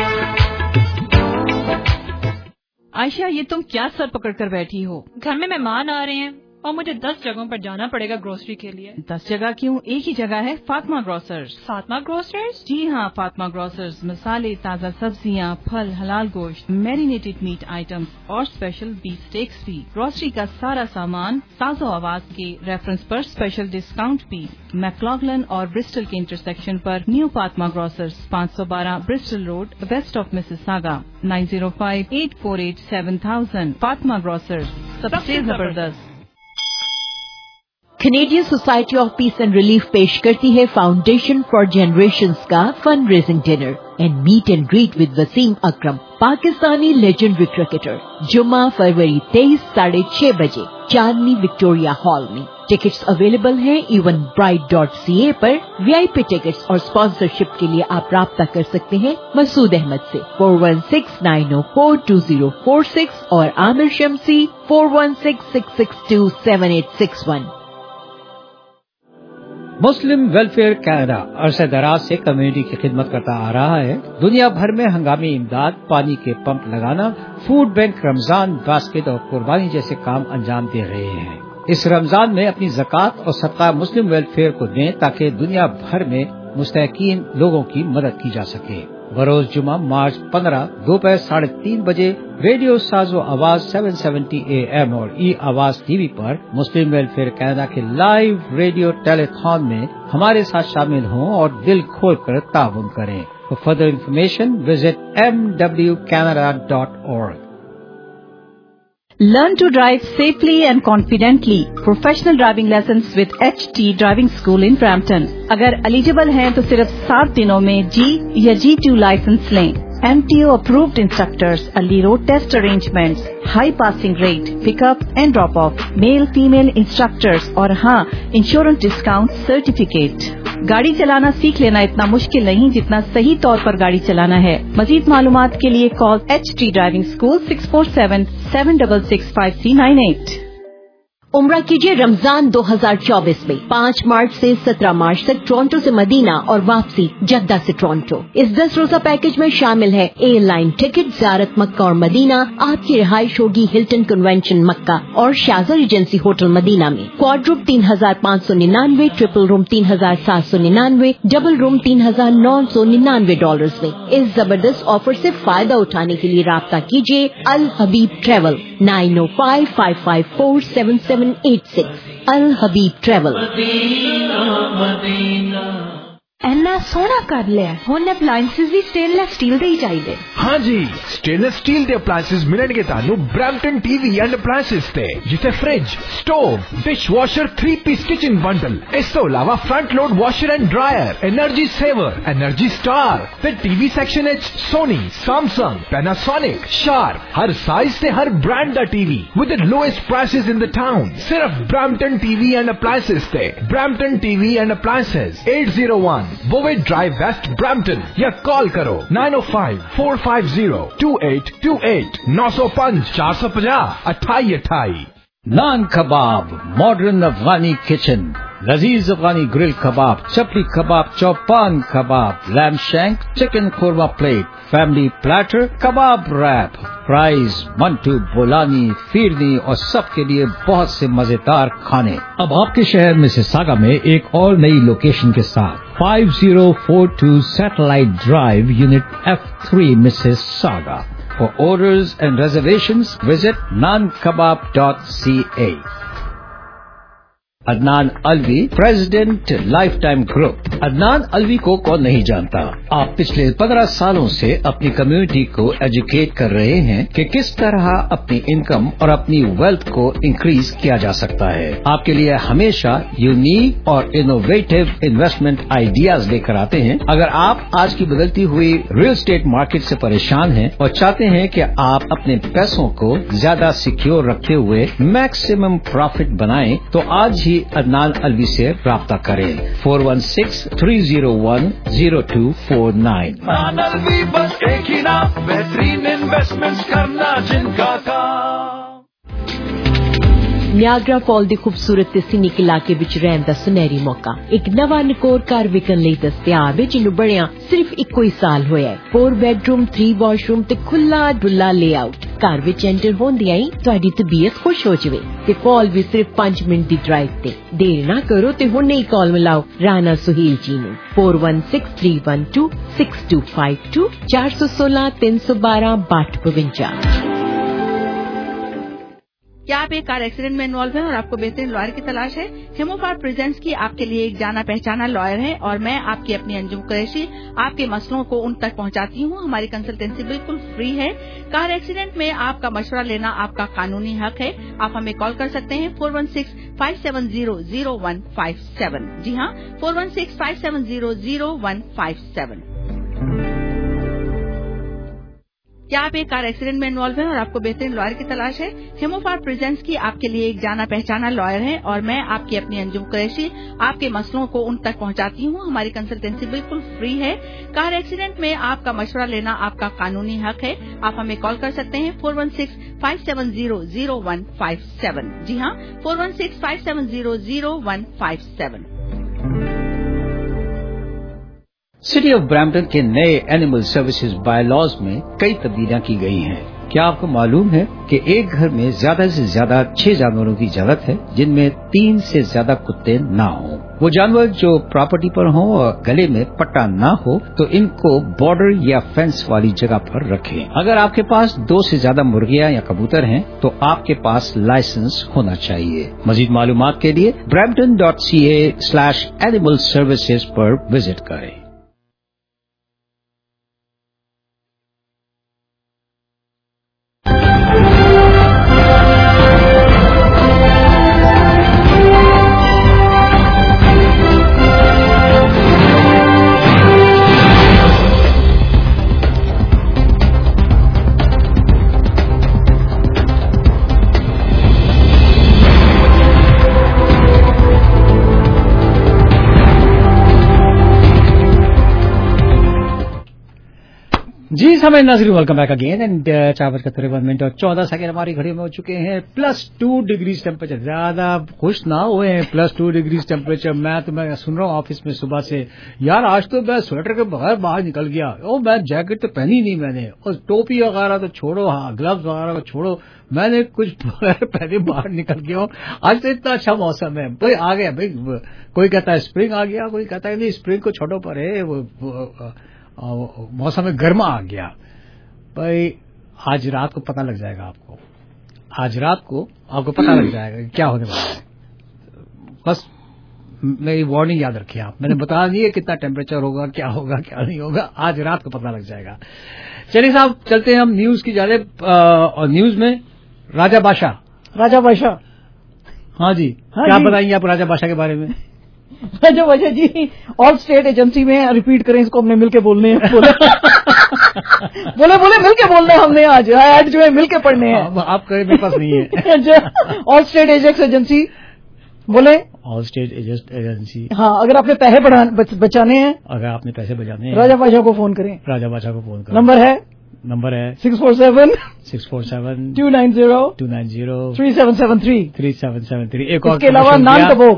आयशा, ये तुम क्या सर पकड़ कर बैठी हो? घर में मेहमान आ रहे हैं और मुझे 10 जगहों पर जाना पड़ेगा ग्रोसरी के लिए। 10 जगह क्यों? एक ही जगह है, फातिमा ग्रोसर्स। फातिमा ग्रोसर्स? जी हाँ, फातिमा ग्रोसर्स मसाले, ताज़ा सब्जियाँ, फल, हलाल गोश्त, मैरिनेटेड मीट आइटम्स और स्पेशल बीफ स्टेक्स भी। ग्रोसरी का सारा सामान साजो आवाज के रेफरेंस पर स्पेशल डिस्काउंट भी। मैक्लॉगलन और ब्रिस्टल के इंटरसेक्शन पर new Fatima grocers, 512 Bristol road, west of Mississauga, 9058487000। Fatima grocers, सबसे जबरदस्त। Canadian society of peace and relief पेश करती है फाउंडेशन फॉर जनरेशंस का fund raising dinner and meet and greet with Wasim Akram, Pakistani legendary cricketer. जुम्मा फरवरी 23 6:30 बजे चांदनी विक्टोरिया हॉल में। टिकट्स अवेलेबल हैं evenbrite.ca पर। वीआईपी टिकट्स और स्पॉन्सरशिप के लिए आप राब्ता कर सकते हैं मसूद अहमद से 4169042046 और Aamir Shamsi 4166627861। Muslim welfare Canada अरसे दराज से कम्युनिटी की खिदमत करता आ रहा है। दुनिया भर में हंगामी इमदाद, पानी के पंप लगाना, फूड बैंक, रमजान बास्केट और कुर्बानी जैसे काम अंजाम दे रहे हैं। इस रमजान में अपनी ज़कात और सदका मुस्लिम वेलफेयर को दें ताकि दुनिया भर में मुस्तहकीन लोगों की मदद की जा सके। बरोज जुमा मार्च 15 दोपहर 3:30 बजे रेडियो साजो आवाज 770 AM और ई आवाज टीवी पर मुस्लिम वेलफेयर कनाडा के लाइव रेडियो टेलीथॉन में हमारे साथ शामिल हों और दिल खोल कर ताउन करें। For further information, visit mwcanada.org. Learn to drive safely and confidently. Professional driving lessons with HT Driving School in Brampton. अगर एलिजिबल हैं तो सिर्फ 7 दिनों में G या G2 लाइसेंस लें। MTO approved instructors, early road test arrangements, high passing rate, pickup and drop off, male female instructors और हाँ इंश्योरेंस डिस्काउंट सर्टिफिकेट। गाड़ी चलाना सीख लेना इतना मुश्किल नहीं जितना सही तौर पर गाड़ी चलाना है। मजीद मालूमात के लिए कॉल HT Driving School 647-766-5398। उम्रा कीजिए रमजान 2024 में 5 मार्च से 17 मार्च तक टोरंटो से मदीना और वापसी जद्दा से टोरंटो। इस 10 रोजा पैकेज में शामिल है एयरलाइन टिकट, ज़ियारत मक्का और मदीना, आपकी रिहाइश होगी हिल्टन कन्वेंशन मक्का और शाजा रिजेंसी होटल मदीना में। Quad room 3,599, triple room 3,799, double room $3,999 में। इस जबरदस्त ऑफर से फायदा उठाने के लिए राब्ता कीजिए Al Habib travel 905-554-7786। Al Habib Travel. Anna कितना सोहना कर लिया। हुण अप्लायंसेस भी स्टेनलेस स्टील दे ही चाहिए। हाँ जी, स्टेनलेस स्टील के अप्लायंसेस मिलणगे तानू ब्रैम्पटन टीवी एंड अप्लायंसेस ते, जिथे fridge, stove, dishwasher, 3-piece kitchen bundle, इस तो अलावा front load washer and dryer, energy saver, energy star ते टीवी सेक्शन एच सोनी, सैमसंग, पैनासोनिक, शार्प, हर साइज से हर ब्रांड दा TV with the lowest prices in the town. सिर्फ ब्रैम्पटन टीवी एंड अप्लायंसेस ते। Brampton TV and appliances 801 बोवेट drive west Brampton, या call करो 905-450-2828 905-450-2828। Naan kebab, modern Afghani kitchen, लजीज Afghani grill kebab, chapli kebab, chopan kebab, lamb shank, chicken korma plate, family platter, kebab wrap, fries, mantu, bolani, firni और सबके लिए बहुत से मजेदार खाने। अब आपके शहर मिसिसागा में एक और नई लोकेशन के साथ 5042 satellite drive, unit F3, Mississauga. For orders and reservations, visit nankebab.ca. Adnan Alvi, president lifetime group. Adnan Alvi को कौन नहीं जानता। आप पिछले 15 सालों से अपनी कम्युनिटी को एजुकेट कर रहे हैं कि किस तरह अपनी इनकम और अपनी वेल्थ को इंक्रीज किया जा सकता है। आपके लिए हमेशा यूनिक और इनोवेटिव इन्वेस्टमेंट आइडियाज लेकर आते हैं। अगर आप आज की बदलती हुई रियल एस्टेट मार्केट से परेशान हैं और चाहते हैं कि आप अपने पैसों को ज्यादा सिक्योर रखते हुए मैक्सिमम प्रॉफिट बनाएं, तो आज ही अदनान अलवी से राब्ता करें। 416-301-0249। अदनान अलवी बस एक ही नाम, बेहतरीन इन्वेस्टमेंट्स करना जिनका काम। ਨਿਆਗਰਾ ਫਾਲ ਦੇ ਖੂਬਸੂਰਤ ਤੇ ਸੀਨਿਕ ਇਲਾਕੇ ਵਿੱਚ ਰਹਿਣ ਦਾ ਸੁਨਹਿਰੀ ਮੌਕਾ। ਇੱਕ ਨਵਾਂ ਨਿਕੋਰ ਘਰ ਵਿਕਣ ਲਈ ਦਸਤਿਆਬ ਹੈ, ਜਿਹਨੂੰ ਬਣਿਆ ਸਿਰਫ ਇੱਕੋ ਹੀ ਸਾਲ ਹੋਇਆ ਹੈ। 4 ਬੈਡਰੂਮ, 3 ਵਾਸ਼ਰੂਮ ਤੇ ਖੁੱਲਾ ਡੁੱਲਾ ਲੇਆਊਟ। ਘਰ ਵਿੱਚ ਐਂਟਰ ਹੁੰਦਿਆਂ ਹੀ ਤੁਹਾਡੀ ਤਬੀਅਤ ਖੁਸ਼ ਹੋ ਜਾਵੇ ਤੇ ਫਾਲ ਵੀ ਸਿਰਫ 5 ਮਿੰਟ ਦੀ ਡਰਾਈਵ ਤੇ। ਦੇਰ ਨਾ ਕਰੋ ਤੇ ਹੁਣੇ ਹੀ ਕਾਲ ਮਿਲਾਓ ਰਾਣਾ ਸੁਹੀਲ ਜੀ ਨੂੰ 4163126252 416-312-6252। क्या आप एक कार एक्सीडेंट में इन्वॉल्व हैं और आपको बेहतरीन लॉयर की तलाश है? हेमोफार प्रेजेंट्स की आपके लिए एक जाना पहचाना लॉयर है और मैं आपकी अपनी अंजुम कुरैशी आपके मसलों को उन तक पहुंचाती हूं। हमारी कंसल्टेंसी बिल्कुल फ्री है। कार एक्सीडेंट में आपका मशवरा लेना आपका कानूनी हक है। आप हमें कॉल कर सकते हैं 416-570-0157। जी हाँ, 416-570-0157। क्या आप एक कार एक्सीडेंट में इन्वॉल्व हैं और आपको बेहतरीन लॉयर की तलाश है? हेमोफार प्रेजेंट्स की आपके लिए एक जाना पहचाना लॉयर है और मैं आपकी अपनी अंजुम कुरैशी आपके मसलों को उन तक पहुंचाती हूं। हमारी कंसल्टेंसी बिल्कुल फ्री है। कार एक्सीडेंट में आपका मशवरा लेना आपका कानूनी हक है। आप हमें कॉल कर सकते हैं 416-570-0157। जी हाँ, 416-570-0157। सिटी ऑफ ब्रैम्पटन के नए एनिमल सर्विसेज बायलॉज में कई तब्दीलियां की गई हैं। क्या आपको मालूम है कि एक घर में ज्यादा से ज्यादा 6 जानवरों की इजाजत है, जिनमें 3 से ज्यादा कुत्ते ना हों। वो जानवर जो प्रॉपर्टी पर हों और गले में पट्टा ना हो तो इनको बॉर्डर या फेंस वाली जगह पर रखें। अगर आपके पास 2 से ज्यादा मुर्गियां या कबूतर हैं तो आपके पास लाइसेंस होना चाहिए। मजीद मालूमात के लिए brampton.ca/animal services पर विजिट करें। जी समय नाज़रीन, वेलकम बैक अगेन एंड 4:53 और 14 सेकंड हमारी घड़ी में हो चुके हैं। +2 डिग्री टेम्परेचर, ज्यादा खुश ना हुए हैं। +2 डिग्री टेम्परेचर। मैं सुन रहा हूँ ऑफिस में सुबह से, यार आज तो मैं स्वेटर के बगैर बाहर निकल गया। मैं जैकेट तो पहनी नहीं मैंने, और टोपी वगैरह तो छोड़ो, हाँ ग्लव्स वगैरह को छोड़ो, मैंने कुछ बगैर पहले बाहर निकल गया हूँ। आज तो इतना अच्छा मौसम है भाई, आ गया भाई। कोई कहता है स्प्रिंग आ गया, कोई कहता है नहीं स्प्रिंग को छोड़ो पर है मौसम में गर्मा आ गया भाई। आज रात को पता लग जाएगा आपको, आज रात को आपको पता लग जाएगा क्या होने वाला है। बस मेरी वार्निंग याद रखिए आप, मैंने बता दिया कितना टेम्परेचर होगा, क्या होगा क्या नहीं होगा, आज रात को पता लग जाएगा। चलिए साहब, चलते हैं हम न्यूज की जानिब। और न्यूज में राजा बादशाह। हाँ जी, क्या बताएंगे आप राजा बादशाह के बारे में? Raja Badshah ji Allstate agency में, रिपीट करें इसको, हमने मिलके बोलने हैं। बोले मिलके बोलने हैं हमने आज, ऐड जो है मिलके पढ़ने हैं। आप करें, मेरे पास नहीं है। ऑल स्टेट एजेंसी बोले, ऑल स्टेट एजेंसी। हाँ, अगर आपने पैसे बचाने हैं, राजा बादशाह को फोन करें। नंबर है 647-290-3773। एक और इसके अलावा नान कबाब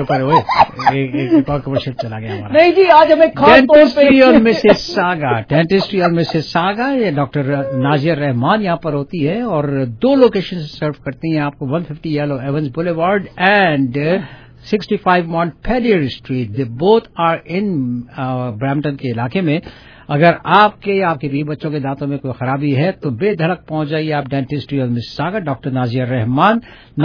एक और कमर्शियल चला गया हमारा। नहीं जी, आज हमें खास तौर डेंटिस्ट्री और मिसेस सागा, ये डॉक्टर नाजिया रहमान यहाँ पर होती है और 2 लोकेशन से सर्व करती हैं आपको, 150 Yellow Avens boulevard and 65 Montpellier street. They both are in Brampton के इलाके में। अगर आपके या आपके बीवी बच्चों के दांतों में कोई खराबी है तो बेधड़क पहुंच जाइए आप डेंटिस्ट्री और मिसिसागा, डॉक्टर नाजिया रहमान।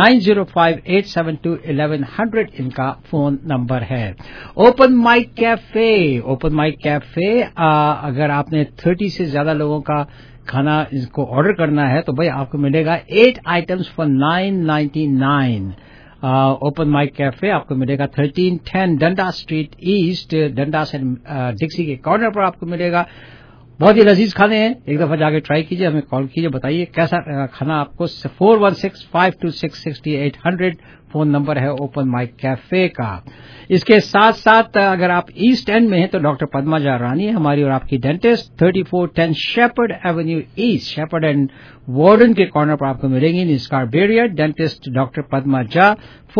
9058721100 इनका फोन नंबर है। ओपन माइक कैफे, अगर आपने 30 से ज्यादा लोगों का खाना इसको ऑर्डर करना है तो भाई आपको मिलेगा 8 items for $9.99। Open mic cafe आपको मिलेगा 1310 Dundas street east, Dundas and Dixie के कॉर्नर पर आपको मिलेगा। बहुत ही लजीज खाने हैं, एक दफा जाके ट्राई कीजिए, हमें कॉल कीजिए, बताइए कैसा खाना आपको। 416-526-6800 फोन नंबर है ओपन माइक कैफे का। इसके साथ साथ अगर आप ईस्ट एंड में हैं तो डॉक्टर पद्मा जा रानी है हमारी और आपकी dentist, 3410 Sheppard avenue east, Sheppard and Warden के कॉर्नर पर आपको मिलेंगी in Scarborough. Dentist doctor Padma Jha,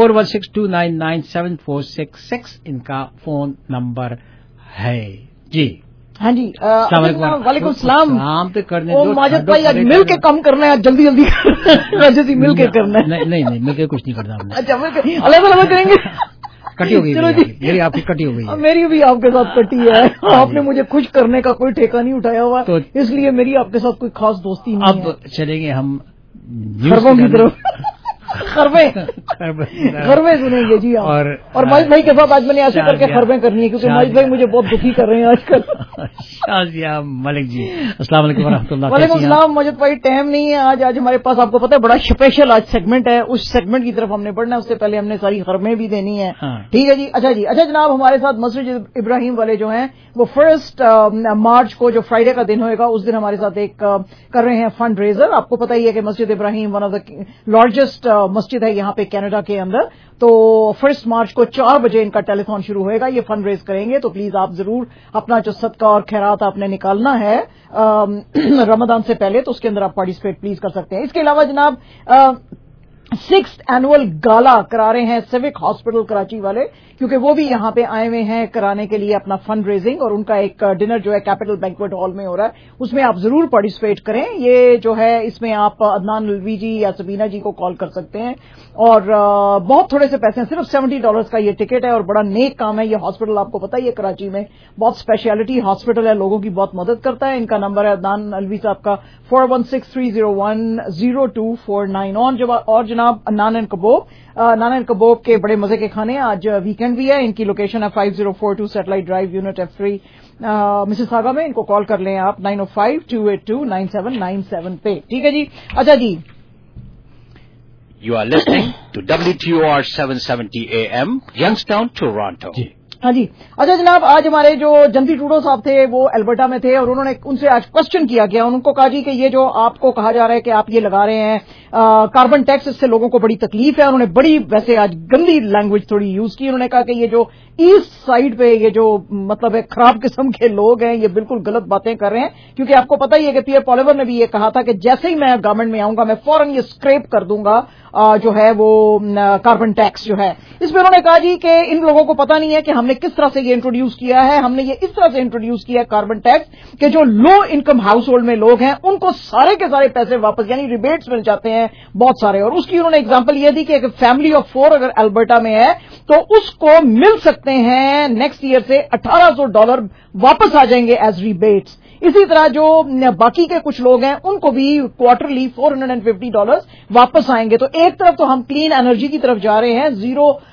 416-299-7466 इनका फोन नंबर है जी। हाँ जी, वालेकुम सलाम। तो करने दो माजिद भाई, आज मिल के कम करना है, जल्दी जल्दी मिल के करना है। नहीं मिल के कुछ नहीं करना हमने। अच्छा, अलग करेंगे। कटी हो गई मेरी, आपकी कटी हो गई है। मेरी भी आपके साथ कटी है। आपने मुझे खुश करने का कोई ठेका नहीं उठाया हुआ, तो इसलिए मेरी आपके साथ कोई खास दोस्ती नहीं है। अब चलेंगे हम खरबों की तरफ। खरबे सुनेंगे जी आप। और माजिद भाई के साथ आज मैंने ऐसे करके खरबें करनी है, क्योंकि माजिद भाई मुझे बहुत दुखी कर रहे हैं आजकल। मलिक जी, अस्सलाम वालेकुम वरहमतुल्लाह। वालेकुम सलाम माजिद भाई, टाइम नहीं है आज हमारे पास, आपको पता है बड़ा स्पेशल आज सेगमेंट है, उस सेगमेंट की तरफ हमने बढ़ना है। उससे पहले हमने सारी खरबें भी देनी है। ठीक है जी। अच्छा जनाब, हमारे साथ मस्जिद इब्राहिम वाले जो हैं वो 1 मार्च को जो फ्राइडे का दिन होगा उस दिन हमारे साथ एक कर रहे हैं फंड रेजर। आपको पता ही है कि मस्जिद Ibrahim one of the largest मस्जिद है यहाँ पे कनाडा के अंदर। तो 1 मार्च को 4 बजे इनका टेलीथॉन शुरू होएगा, ये फंड रेज करेंगे। तो प्लीज आप जरूर अपना जो सदका और खैरात आपने निकालना है रमजान से पहले, तो उसके अंदर आप पार्टिसिपेट प्लीज कर सकते हैं। इसके अलावा जनाब 6th एनुअल गाला करा रहे हैं सिविक हॉस्पिटल कराची वाले, क्योंकि वो भी यहाँ पे आए हुए हैं कराने के लिए अपना फंड रेजिंग, और उनका एक डिनर जो है कैपिटल बैंक्वेट हॉल में हो रहा है, उसमें आप जरूर पार्टिसिपेट करें। ये जो है इसमें आप अदनान अलवी जी या सबीना जी को कॉल कर सकते हैं, और बहुत थोड़े से पैसे हैं, सिर्फ $70 का ये टिकट है, और बड़ा नेक काम है। ये हॉस्पिटल आपको पता है ये कराची में बहुत स्पेशलिटी हॉस्पिटल है, लोगों की बहुत मदद करता है। इनका नंबर है अदनान अलवी साहब का 4163010249। और जनाब नान एंड कबाब के बड़े मजे के खाने, आज वीकेंड भी है। इनकी लोकेशन है 5042 satellite drive unit F3 Mississauga में। इनको कॉल कर लें आप 905-282-9797 पे। ठीक है जी। अच्छा जी, You are listening to WTOR 770 AM, Youngstown, Toronto. हाँ जी। अच्छा जनाब, आज हमारे जो जंती टूडो साहब थे वो एल्बर्टा में थे, और उन्होंने उनसे आज क्वेश्चन किया गया। उनको कहा जी कि ये जो आपको कहा जा रहा है कि आप ये लगा रहे हैं कार्बन टैक्स, इससे लोगों को बड़ी तकलीफ है। उन्होंने बड़ी वैसे आज गंदी लैंग्वेज थोड़ी यूज की। उन्होंने कहा कि ये जो ईस्ट साइड पे ये जो मतलब है खराब किस्म के लोग हैं, ये बिल्कुल गलत बातें कर रहे हैं, क्योंकि आपको पता ही है कि पियर पॉलिवर ने भी ये कहा था कि जैसे ही मैं गवर्नमेंट में आऊंगा मैं फौरन ये स्क्रैप कर दूंगा जो है वो कार्बन टैक्स जो है। इसमें उन्होंने कहा जी कि इन लोगों को पता नहीं है कि हमने किस तरह से ये इंट्रोड्यूस किया है। हमने ये इस तरह से इंट्रोड्यूस किया है कार्बन टैक्स कि जो लो इनकम हाउस होल्ड में लोग हैं उनको सारे के सारे पैसे वापस यानी रिबेट्स मिल जाते हैं बहुत सारे। और उसकी उन्होंने एग्जांपल ये दी कि एक फैमिली ऑफ 4 अगर अल्बर्टा में है तो उसको मिल सकते हैं नेक्स्ट ईयर से $1800 वापस आ जाएंगे एज रिबेट्स। इसी तरह जो बाकी के कुछ लोग हैं उनको भी क्वार्टरली $450 वापस आएंगे। तो एक तरफ तो हम क्लीन एनर्जी की तरफ जा रहे हैं, जीरो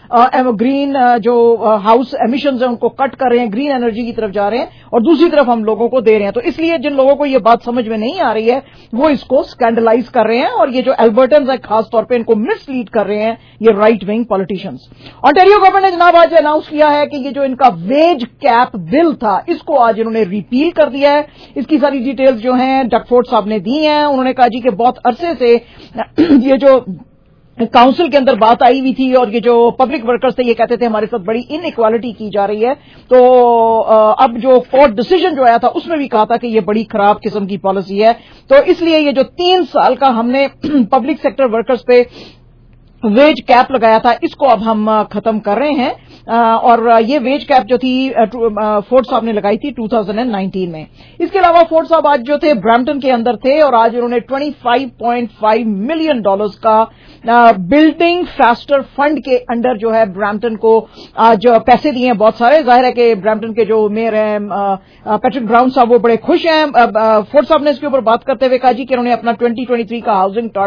ग्रीन जो हाउस एमिशंस हैं उनको कट कर रहे हैं, ग्रीन एनर्जी की तरफ जा रहे हैं, और दूसरी तरफ हम लोगों को दे रहे हैं। तो इसलिए जिन लोगों को ये बात समझ में नहीं आ रही है वो इसको स्कैंडलाइज कर रहे हैं, और ये जो एल्बर्टन्स हैं खास तौर पे इनको मिसलीड कर रहे हैं ये right wing politicians. Ontario government ने जनाब आज अनाउंस किया है कि ये जो इनका वेज कैप बिल था इसको आज इन्होंने रिपील कर दिया है। इसकी सारी डिटेल्स जो हैं डकफोर्ड साहब ने दी हैं। उन्होंने कहा जी कि बहुत अरसे से ये जो काउंसिल के अंदर बात आई हुई थी और ये जो पब्लिक वर्कर्स थे ये कहते थे हमारे साथ बड़ी इनइक्वालिटी की जा रही है, तो अब जो कोर्ट डिसीजन जो आया था उसमें भी कहा था कि ये बड़ी खराब किस्म की पॉलिसी है। तो इसलिए ये जो 3 साल का हमने पब्लिक सेक्टर वर्कर्स पे वेज कैप लगाया था इसको अब हम खत्म कर रहे हैं, और ये वेज कैप जो थी फोर्ड साहब ने लगाई थी 2019 में। इसके अलावा फोर्ड साहब आज जो थे ब्रैम्पटन के अंदर थे और आज उन्होंने $25.5 मिलियन का बिल्डिंग फास्टर फंड के अंडर जो है ब्रैम्पटन को आज पैसे दिए हैं बहुत सारे। जाहिर है कि ब्रैम्पटन के जो मेयर हैं पैट्रिक ब्राउन साहब वो बड़े खुश हैं। फोर्ड साहब ने इसके ऊपर बात करते हुए कहा जी कि उन्होंने अपना 2023 का हाउसिंग